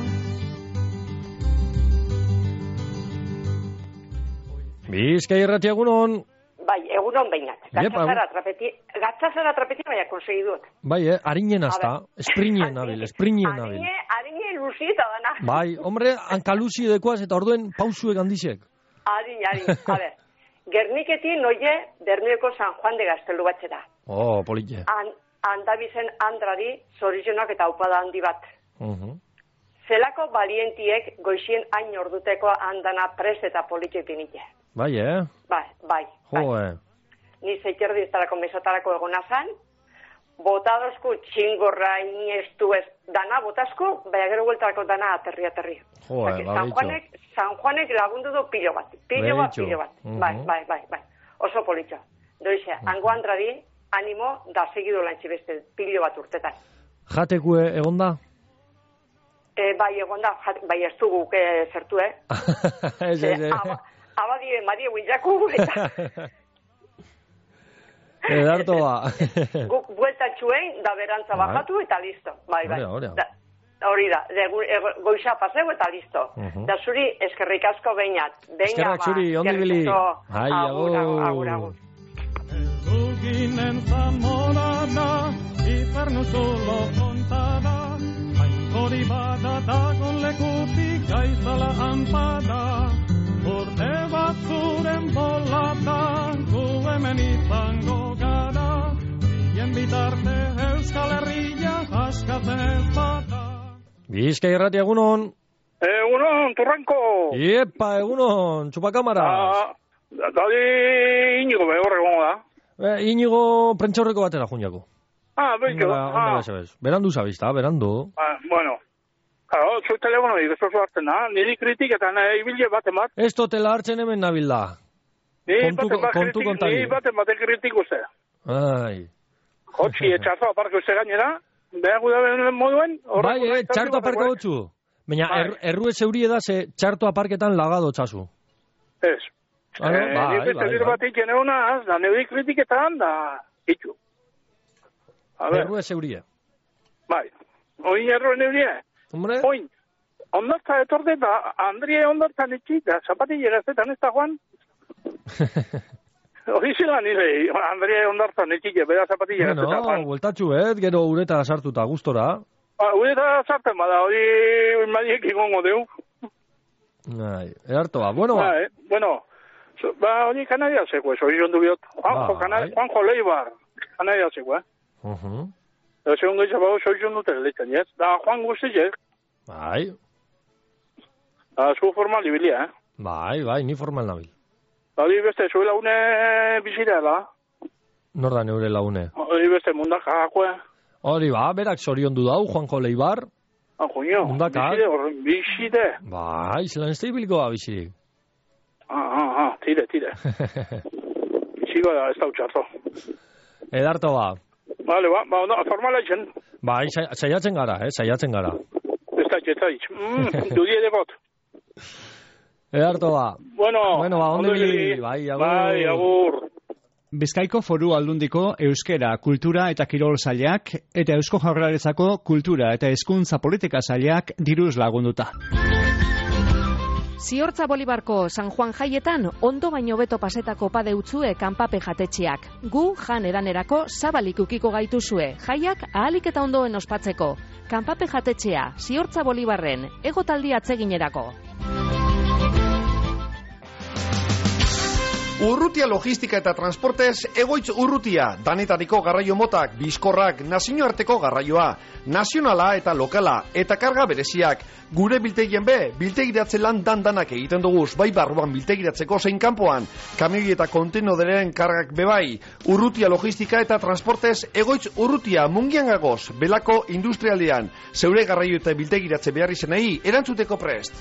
Bizkai irratia egunon. Bai, egunon behinat. Gatzazara trapeti baina konsegi dut. Bai, harinen azta. Esprinien nabil. Harine luzita dana. Bai, hombre, hankaluzi dekoaz eta orduen pausuek handizek. Harin. A ber, Gerniketin noie Bernueko San Juan de Gaztelu batxera. Oh, politxe. Andabizen Andrari zorizionak eta upada handi bat. Zelako balientiek goizien hain orduteko andana prest eta politxe pinite. Bai, Bai. Ni zeikerdi estarako mesatarako egonazan, botadozku txingorra iniestu ez dana botazku, baina gero gueltarako dana aterri. San Juanek lagundu du pilo bat. Bai. Oso politxo. Doizea, hango Andrari, animo da segidu lantzi beste pilo bat urtetan. Jatekue egonda? Bai, egonda, bai ez dugu zertu, Abadie Maria Huillaku eta... Edarto ba. Guk bueltatxuen da berantza bajatu eta listo. Bai. Hori da, goiza paseu eta listo. Da zuri eskerrik asko behinat. Eskerrak zuri, ondi bili. Agur. Ginen zamorada, iperno solo kontada, hori bada dagon lekutik gaizala anpada. Urte bat zuren bolatan, gu hemen izango gara, bien bitarte Euskal Herria askatzen ez bada. Bizkai irratia egunon. Egunon, Turranko. Iepa, egunon, txupakamaras. Dadi Inigo behorre gongo da. Inigo prentxaurreko batera juniako. Beito. Berandu zabizta, berandu. Bueno. Claro, zui telefono ikustu hartzen da, niri kritiketan ibile baten bat. Ez totela hartzen hemen nabilda. Kontu kontagi. Niri baten batek kritiku ze. Ai. Hotzi, txarto aparko ze gainera, behar guda moduen. Bai, txarto aparka hotzu. Baina, erru ez eurie da, ze txarto aparketan lagado txasu. Ez. Niri beste dir bat iken egunaz, da niri kritiketan, da itxu. Erru ez eurie. Bai. Oin erru eurie. Oin, ondartza etorde da, Andrie ondartzan itxik, da, zapatile gaztetan ez da, Juan? Hori zela nire, Andrie ondartzan itxik, bera zapatile gaztetan, Juan. Bueltatxu, gero ureta sartuta, gustora. Ureta sartzen bada, hori madiek igongo deu. Edarto ba, bueno ba. Bueno, hori kanadia zeko, hori jondu biot. Juanjo Leibar, kanadia zeko, Segun gehiago soizun dute leitzen, ez? Da, Juan guztiek. Bai. Zu formal ibilia, Bai, ni formal nabil. Hori beste, zue laune bizira, da? Nor da neure laune? Hori beste, mundaka, Hori ba, berak zorion du dau, Juanjo Leibar. Junio, bizide. Bai, zelan ez da ibilikoa bizirik. Tire. Bizigo da, ez da utxarto. Edarto ba. Vale, formala izan. Bai, saiatzen gara, saiatzen gara. Ez da, dudie dekot. Edarto ba. Bueno, onde bili. Bai, agur. Bizkaiko Foru Aldundiko Euskera, Kultura eta Kirol Sailak eta Eusko Jaurlaritzako Kultura eta Hezkuntza Politika Sailak diruz lagunduta. Ziortza Bolibarko San Juan jaietan ondo baino beto pasetako pade utzue kanpape jatetxeak. Gu jan edanerako zabalik ukiko gaituzue, jaiak ahalik eta ondoen ospatzeko. Kanpape jatetxea, Ziortza Bolibarren, egotaldi atzeginerako. Urrutia logistika eta transportez, Egoitz Urrutia, danetariko garraio motak, bizkorrak, nazioarteko garraioa, nazionala eta lokala, eta karga bereziak. Gure biltegien biltegiratze lan danak egiten duguz, bai barruan biltegiratzeko zein kanpoan, kamioi eta kontenoderen kargak bebai. Urrutia logistika eta transportez, Egoitz Urrutia, Mungian gagoz, Belako industrialdean, zeure garraio eta biltegiratze behar izenei, erantzuteko prest.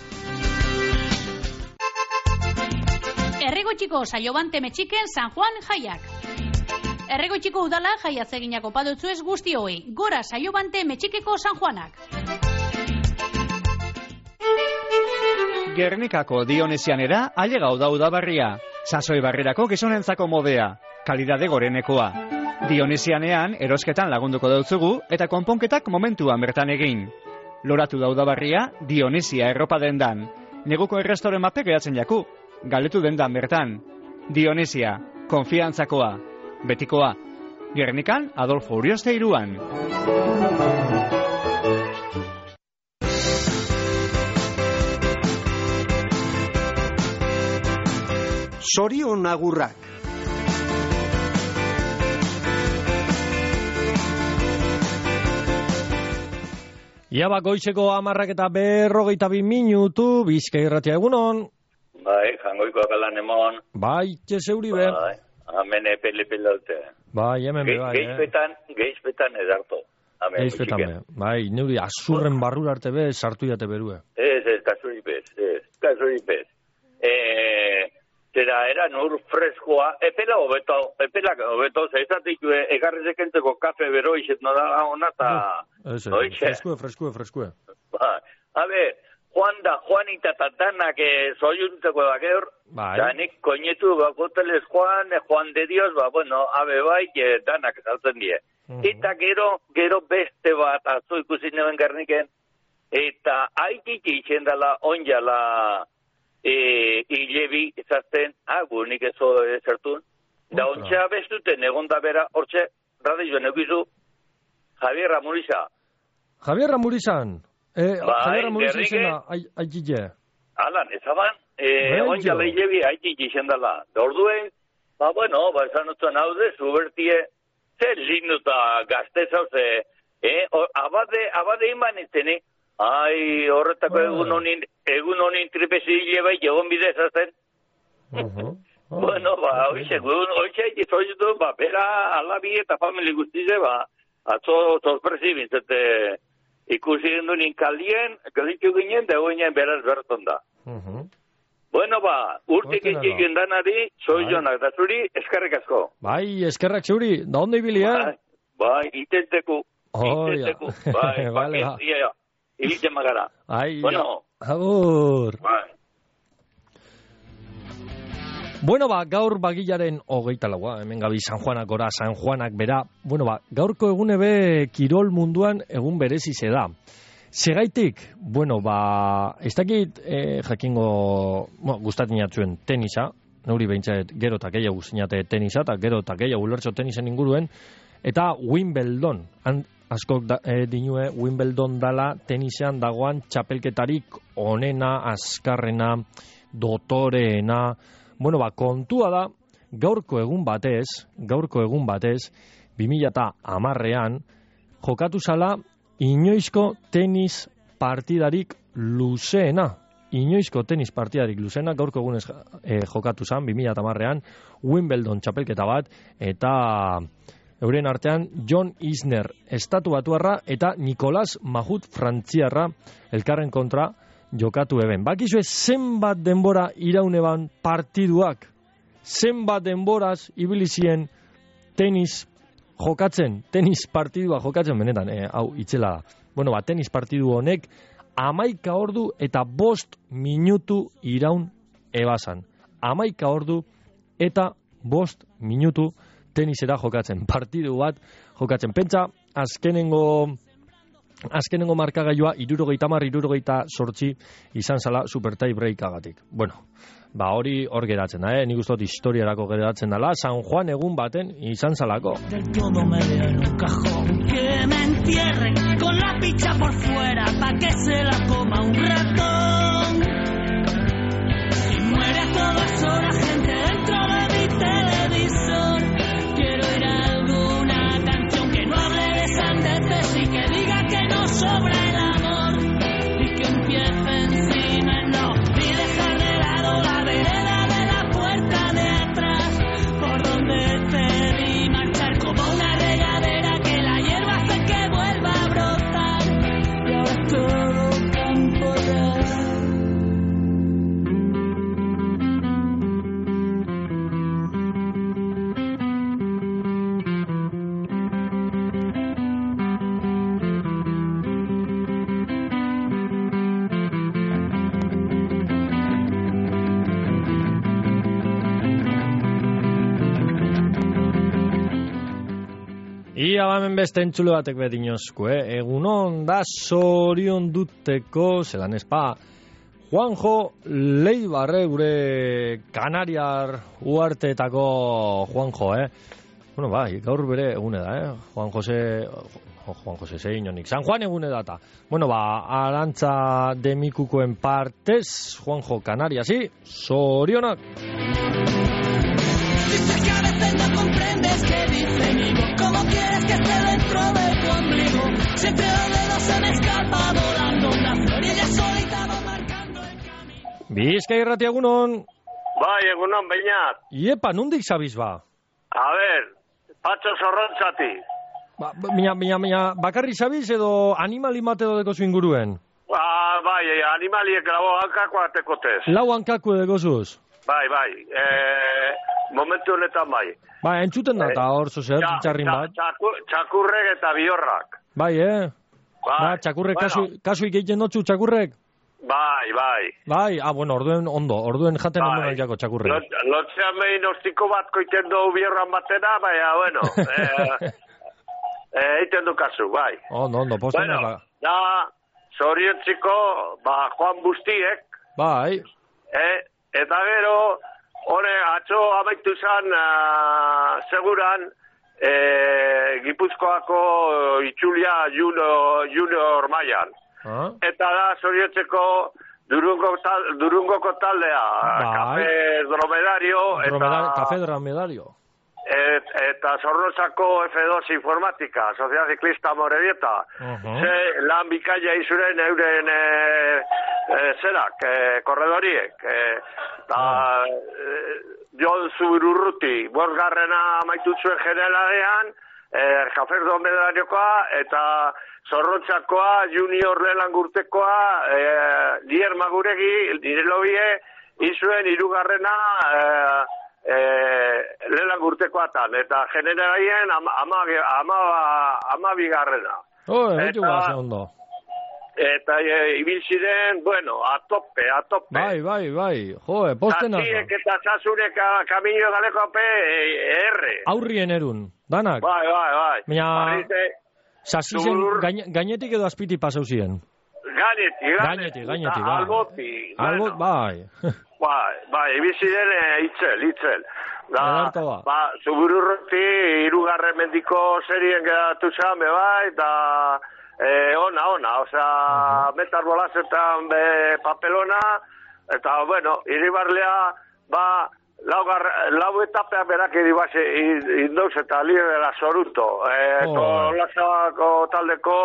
Erregoitxiko Saiobante Metxiken San Juan jaiak. Erregoitxiko udala jaia zeginako padotzu ez guzti hoi. Gora Saiobante Metxikeko San Juanak. Gernikako Dionesianera ailegau da udabarria. Sasoi barrerako gizonentzako modea. Kalidade gorenekoa. Dionesianean erosketan lagunduko dautzugu eta konponketak momentuan bertan egin. Loratu da udabarria Dionesia erropa dendan. Neguko errestoren mape gehatzen jaku. Galetu dendan bertan. Dionesia, konfiantzakoa, betikoa. Gernikan, Adolfo Urioste 3an. Sorion agurrak. Iaba goizeko 10:42 minutu, Bizkai Irratia egunon. Bai, jangoiko akalan emon. Bai, zeuri be. Bai, hemen pele-pelaute. Bai, hemen be, bai. Geizpetan edarto. Geizpetan be. Bai, neuri azurren barrura arte be, sartu jate berue. Ez, kasuri bez. Zera, eran ur freskoa, epela hobeto, zaizatik egarrezekentzeko kafe bero izet noda hona, eta... Freskue. Bai, a ver... Juanita eta danak zoiuntzeko bakeur, danik koinetu bakoteles Juan de Dios, danak saltzen die. Eta gero beste bat atzo ikusi neben Gerniken, eta haititi itxendala onjala hilebi ezazten, gunik ezo zertun, da ontsa bestuten egon da bera, hortxe, radioen egizu, Javier Ramurizan. Javier Ramurizan izena, haititxe. Alan, ezaban, onjala hilebi haititi izendala. Da orduen, esan utzan haude, zubertie, ze linduta gaztezau, abade iman izteni, horretako egun honin tripezi hilebai, egon bidez azten. Hoxe izoizutu, bera alabi eta famili guztize, atzo sorpresi bintzete, ikusi gendun kaldien, galitu ginen, da guinen beraz berton da. Urtik egin danari, soizonak da zuri, eskerrik asko. Bai, eskerrak zuri, da ondo ibili, Bai, intenteku. Ibiltzen magara. Agur. Gaur bagilaren 24, hemen gabi San Juanak gora, San Juanak bera. Gaurko egune be kirol munduan egun berezize da. Segaitik, ez dakit jakingo, gustatzen jatzuen tenisa, neuri behintzat gero eta gehiago zinate tenisa, eta gero eta gehiago ulertxo tenisen inguruen, eta Wimbledon, askok dinue Wimbledon dala tenisean dagoan txapelketarik onena, azkarrena, dotoreena. Kontua da, gaurko egun batez, 2010an, jokatu zala inoizko tenis partidarik luzeena. Gaurko egunez jokatu zan, 2010an, Wimbledon txapelketa bat, eta euren artean John Isner estatu batuarra eta Nicolas Mahut frantziarra elkarren kontra jokatu eben. Bakizue zenbat denbora irauneban partiduak, zenbat denboraz ibilizien tenis partidua jokatzen, benetan, hau itzela da. Tenis partidu honek 11 ordu eta 5 minutu iraun ebasan. 11 ordu eta 5 minutu tenisera jokatzen. Partidu bat jokatzen. Pentsa, azkenengo azkenengo markagailua 70-68 izan zala super tie breakagatik. Bueno, hori hor geratzen da, nik uste dut historiarako geratzen dela, San Juan egun baten izan zalako. Del todo me veo en un cajón, que me entierren con la picha por fuera, pa' que se la coma un ratón. Y muere a todas horas gente dentro de mi televisor. Quiero ir a alguna canción que no hable de sandeces y que diga que no sobra el amor y que empiece encima no y dejar de lado la vereda de la puerta de atrás por donde te vi marchar como una regadera que la hierba hace que vuelva a brotar y ahora es todo campo ras. Ia bamen beste entzule batek bedinozko, egunon da zorion duteko, zelan espa, Juanjo Leibarre, gure Kanariar uarteetako Juanjo, Bueno, gaur bere egune da, Juan Jose zeinonik, San Juan egune data. Bueno, Arantza Demikukoen partez, Juanjo Kanariasi, zorionak! Dices que a veces no comprendes que dice Nigo. ¿Cómo quieres que esté dentro de tu ombligo? Siempre los dedos se me escapa volando una flor y ella solita va marcando el camino. Bizkai irratia egunon. Bai, egunon, Beñat. Iepa, nondik zabiz ba? A ver, Patxo Zorrontzati. Mina, bakarri zabiz edo animali mate dodeko zu inguruen? Bai, animaliek lau hankako atekotez. Lau hankako edeko zuz? Bai, momentu honetan bai. Entzuten da, eta hor zozer, txarrin bat. Txakurrek eta biorrak. Bai, txakurrek, kasuik egiten dotzu txakurrek? Bai. Bueno, orduen jaten ondo nahiako txakurrek. Lotzean behin ostiko bat koiten du biorran batena, baina, bueno, egiten du kasu, bai. Ondo, postena. Bueno, da, zoriontziko, Juan Bustiek. Bai. Eta gero, hone, atzo amaitu zan, seguran, Gipuzkoako itxulia junior mailan. Eta da, zoriotzeko Durungoko taldea, Kafe Dromedario. Kafe Dromedario. Eta Zornozako F2 Informatika, Sociedad Ciclista Morevieta. Lan bikaia izuren euren korredoriek. Jon Zururruti, bosgarrena maitutzuen generalean, Kafe Dromedariokoa, eta Zorrotzakoa, junior lehenan gurtekoa, Lier Maguregi, nire lobie, izuen irugarrena lehenan gurtekoatan, eta generalaien ama bigarrena. Eta ibil ziren, bueno, a tope. Bai. Postena. Zatiek eta zazurek kamino galeko ape erre. Aurrien erun, danak. Bai. Baina, zazien gainetik edo azpiti pasau ziren? Gainetik. Alboti. Bai. Bai, ibiziren itzel. Zubururroti irugarren mendiko serien gedatu zan, bai, eta ona, osea, metar bolazetan papelona, eta, bueno, iribarlea, lau etapea berak indoz eta lidera zoruto. Lasako taldeko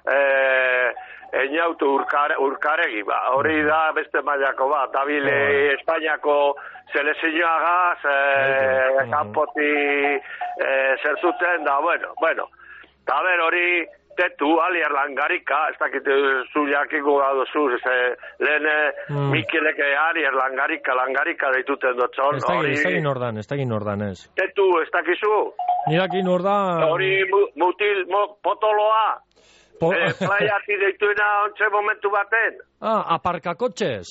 Eñautu urkaregi, hori da beste mailako bat, Dabile Espainiako selezioagaz, kanpoti zertzuten, da, bueno. Eta hori, tetu, alier langarika, ez dakit zu jakiko gaudu zu, lehen Mikileke alier langarika deituten dutzen. Ez dakit nordan ez. Tetu, ez dakizu? Nidaki nordan. Hori mutil, potoloa. Plaiati deituena ontze momentu baten. Aparkakotxez.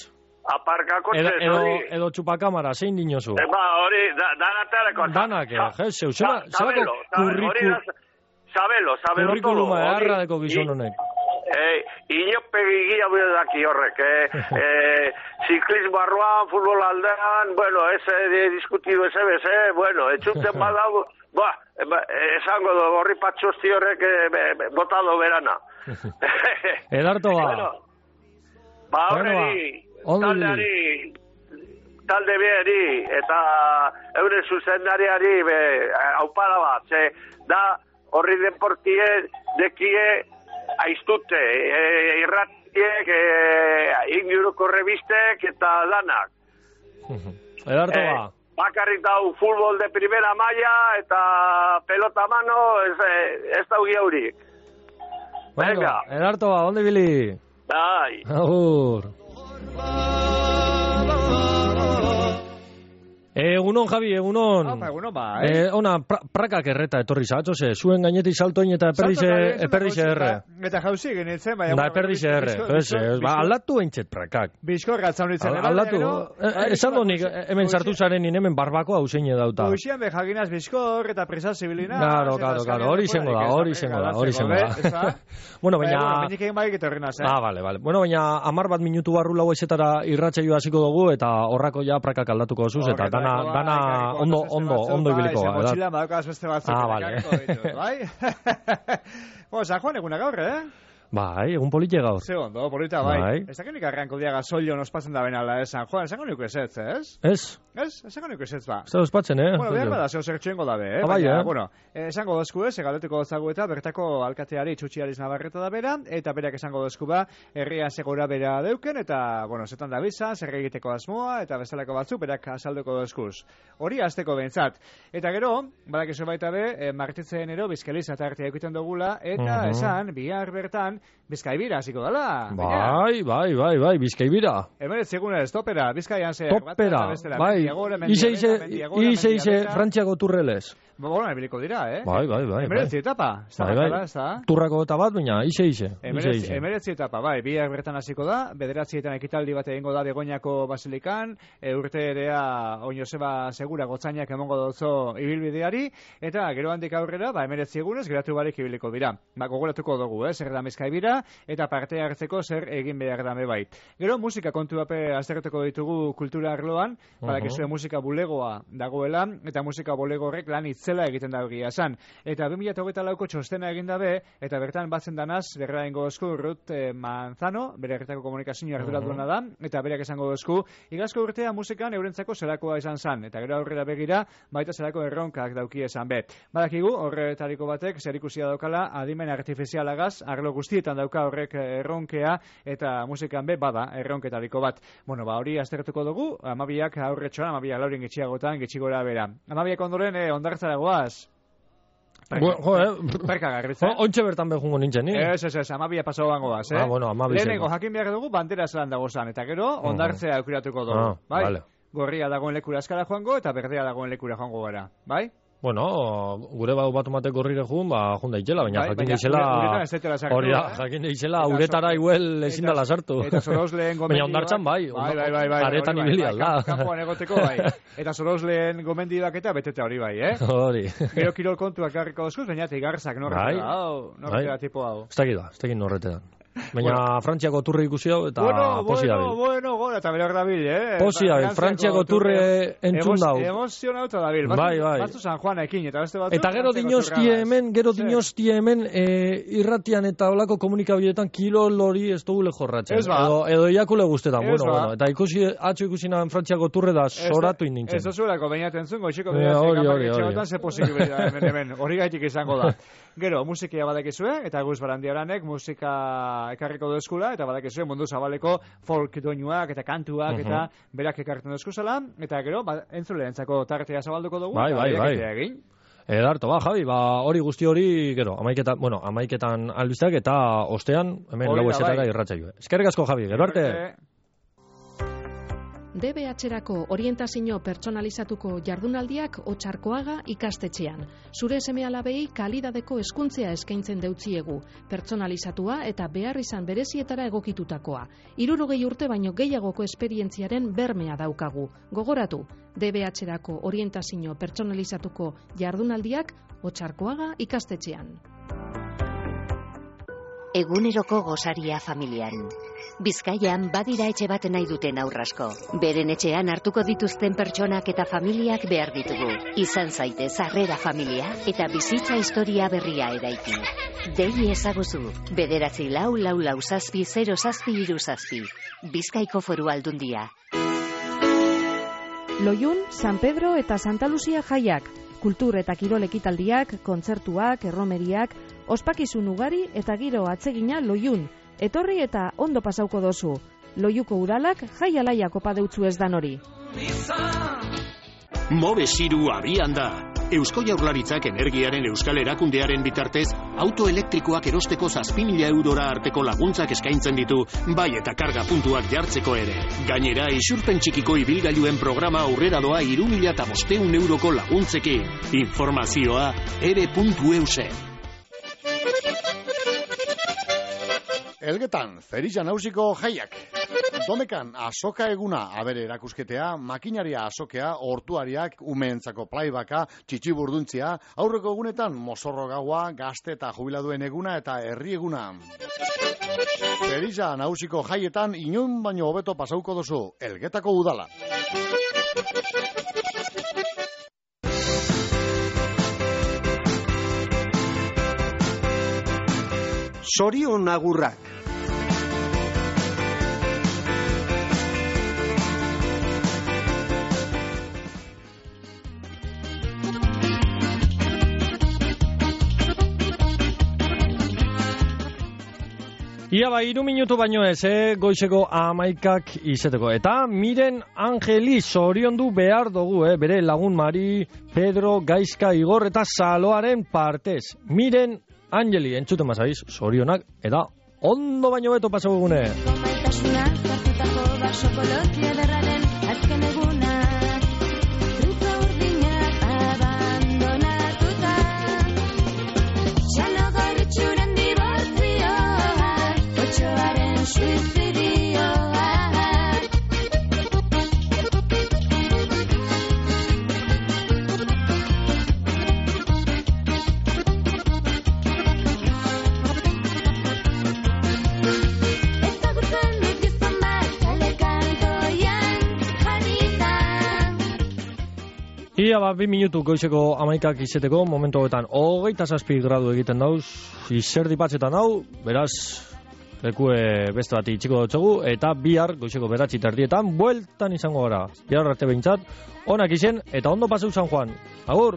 Edo txupakamara, zein dinozu? Hori, danatareko. Danak, zelako Sabelo. kurrikuluma eharra deko gizon honek. inopegi gira daki horrek, ziklismo arroan, futbol aldean, bueno, ez diskutidu ez, bueno, etxuntzen badau, esango do, horri patxosti horrek botado berana. Edarto ba. Horreri, talde beheri, eta euren zuzendariari, haupara bat, da horri deportie, dekie, aiztute, irratiek, inguruko revistek, eta danak. Edarto ba. Bakarrik dau futbol de primera maila, eta pelota mano, ez dau giaurik. Venga. Edarto ba, onde bili? Bai. Agur. Egunon, Javi, egunon. Egunon, ba, Ona, prakak erreta etorri zahatzo, zuen gainetik saltoin eta eperdize erre. Eta jauzi genitzen, baina... Da, eperdize erre. Aldatu entxet prakak. Bizko gatzaunetzen. Aldatu. Esan donik, hemen sartu zaren hemen barbako hau zein edauta. Uxian behaginaz bizkor eta presa zibilina. Claro, hori zengo da. Bueno, baina... Menik egin baik etorri naz, Vale. Bueno, baina 10 minutu barru lau ezetara irratxaioa hasiko dugu eta horrako ja prakak aldatuko zuz eta dana ondo ibiliko. Motxila badokaz beste batzuk. Vale. Bai? San Juan eguna gaur, Bai, egun polite gaur. Ze ondo, polita, bai. Ez dakenik arranko diaga soilo nospatzen da benala, San Juan. Esango niku ezetz, ez? Ez? Esango niku ezetz, ba. Ez da ospatzen, Bueno, behar bada, zeo zertxuengo dabe, Bai, Bueno, esango dozku ez, egaldetuko dozagu eta bertako alkateari txutxiariz nabarreta da bera, eta berak esango dozku ba, herrian segura bera deuken, eta, bueno, zetan da biza, zer egiteko asmoa, eta bezalako batzuk, berak asalduko dozkuz. Hori azteko behintzat. Eta gero, badak ezo baita be, martitzen ero, bizkeliza eta artea egiten dugula, eta esan, bihar bertan, Bizkaibira hasiko dela. Bai, Bizkaibira. Emeretzi egunez, topera, Bizkaian zeak. Topera, bai. Ize, Frantziako turrelez. Bueno, ebiliko dira, Bai. Emeretzi etapa. Bai. Turrako eta bat, baina, ize. Emeretzi etapa, bai. Biak bertan hasiko da, 9etan ekitaldi bat egingo da Begoñako basilikan, urte erea Oinozeba segura gotzainak emongo dozo ibilbideari, eta gero handik aurrera, emeretzi egunez, geratu barik ibiliko dira. Gogoratuko dugu, zer da Bizkaibira, eta parte hartzeko zer egin behar dame bai. Gero musika kontu ape aztertuko ditugu kultura arloan, badakizue musika bulegoa dagoela, eta musika bulego horrek lan itzela egiten da egia esan. Eta 2024ko txostena egin dabe, eta bertan batzen danaz, berra ingo dozku Ruth Manzano, bere gertako komunikazio arduraduena da, eta berak esango dozku, igazko urtea musikan eurentzako zelakoa izan zan, eta gero aurrera begira, baita zelako erronkak dauki esan be. Badakigu, horretariko batek, zer ikusia daukala, adimen artifizialagaz, arlo guztietan dauka horrek erronkea, eta musikan be, bada, erronketariko bat. Bueno, hori aztertuko dugu, 12ak aurretxoan, 12ak laurin gitxiagotan, gitxigora bera. 12ak ondoren, ondartzara goaz. Perka garritza. Ontxe bertan behungo nintzen, ni? Ez, 12 paso bango goaz, Lehenengo jakin behar dugu, bandera zelan dago zan, eta gero, ondartzea aukiratuko dugu. Bai? Gorria dagoen lekura eskara joango, eta berdea dagoen lekura joango gara. Bai? Bueno, gure badu bat matek gorrire jun, jun daitela, baina jakin daitela... Hori da, jakin daitela, uretara iguel ezin dala sartu. Eta Sorosleen gomendioak... Baina ondartzan bai, aretan ibili alda. Kampuan egoteko bai. Eta Sorosleen gomendioak eta beteta hori bai, Hori. Gero kirol kontuak garriko dozkuz, baina igarzak norretera tipo hau. Ez dakit norretera. Baina Frantziako turre ikusi hau eta posi dabil. Bueno, eta berak dabil, Posi dabil, Frantziako turre entzun dau. Emozionauta dabil. Bai. Batzu San Juanekin, eta beste batzu... Eta gero dinostie hemen, irratian eta olako komunikabidetan kilo lori ez dugu lejorratzen. Edo iakule guztetan, bueno. Eta ikusi nahen Frantziako turre da soratu indintzen. Ez osurako bainaten zuen, goxiko beratzen ze posibilidad hemen, hori gaitik izango da. Gero, musikia badakizue, eta Guz Barandiaranek musika ekarriko dozkula, eta badakizue mundu zabaleko folk doinuak eta kantuak eta berak ekartzen dozkuzela, eta gero, entzuleentzako tartea zabalduko dugu. Bai. Edarto, Javi, hori guzti hori, gero, 11etan albisteak eta ostean, hemen lau ezetara irratzaioa. Eskerrik asko, Javi, gero arte. DBH-erako orientazio pertsonalizatuko jardunaldiak Otxarkoaga ikastetxean. Zure seme-alabei kalidadeko hezkuntzea eskaintzen deutziegu, pertsonalizatua eta behar izan berezietara egokitutakoa. 60 urte baino gehiagoko esperientziaren bermea daukagu. Gogoratu, DBH-erako orientazio pertsonalizatuko jardunaldiak Otxarkoaga ikastetxean. eguneroko gosaria familian. Bizkaian badira etxe bat nahi duten aurrasko. Beren etxean hartuko dituzten pertsonak eta familiak behar ditugu. Izan zaitez Harrera familia eta bizitza historia berria eraiki. Dei ezaguzu, 944600737. Bizkaiko Foru Aldundia. Loiun, San Pedro eta Santa Lucia jaiak, kultur eta kirol ekitaldiak, kontzertuak, erromeriak, ospakizun ugari eta giro atsegina Loiun. Etorri eta ondo pasauko dozu. Loiuko udalak jai alaia kopa deutzu ez dan hori. Mobe Siru abian da. Eusko Jaurlaritzak Energiaren Euskal Erakundearen bitartez, auto elektrikoak erosteko 7.000 eurora arteko laguntzak eskaintzen ditu, bai eta karga puntuak jartzeko ere. Gainera, isurpen txikiko ibilgailuen programa aurrera doa 3.500 euroko laguntzekin. Informazioa ere.euse. Elgetan, Ferilla Nausiko jaiak. Domekan, azoka eguna, abere erakusketea, makinaria azokea, hortuariak, umeentzako playbaka, txitsiburduntzia, aurreko egunetan, mozorro gaua, gazte eta jubiladuen eguna eta herri eguna. Ferilla Nausiko jaietan, inoen baino hobeto pasauko dozu, Elgetako udala. Sorion agurrak. Ia 3 minutu baino ez, goizeko 11 izeteko. Eta Miren Angeli zoriondu behar dugu, bere lagun Mari, Pedro, Gaizka, Igor eta Saloaren partez. Miren Angeli, entzuten mazaiz, zorionak, eta ondo baino beto pasago egune. Maitasuna, zartutako basoko lotia derraren azken eguna. Truko urdinak abandonatuta. Txano goritxuren dibortzioa, otxoaren suizidioa. Ia 2 minutu goizeko 11 izeteko, momentu hauetan 27 gradu egiten dauz, izerdi patxetan hau, beraz, lekue beste bat itxiko dutxegu, eta bihar goizeko 9:30 bueltan izango gara. Bihar arte behintzat, onak izen, eta ondo paseu San Juan. Agur!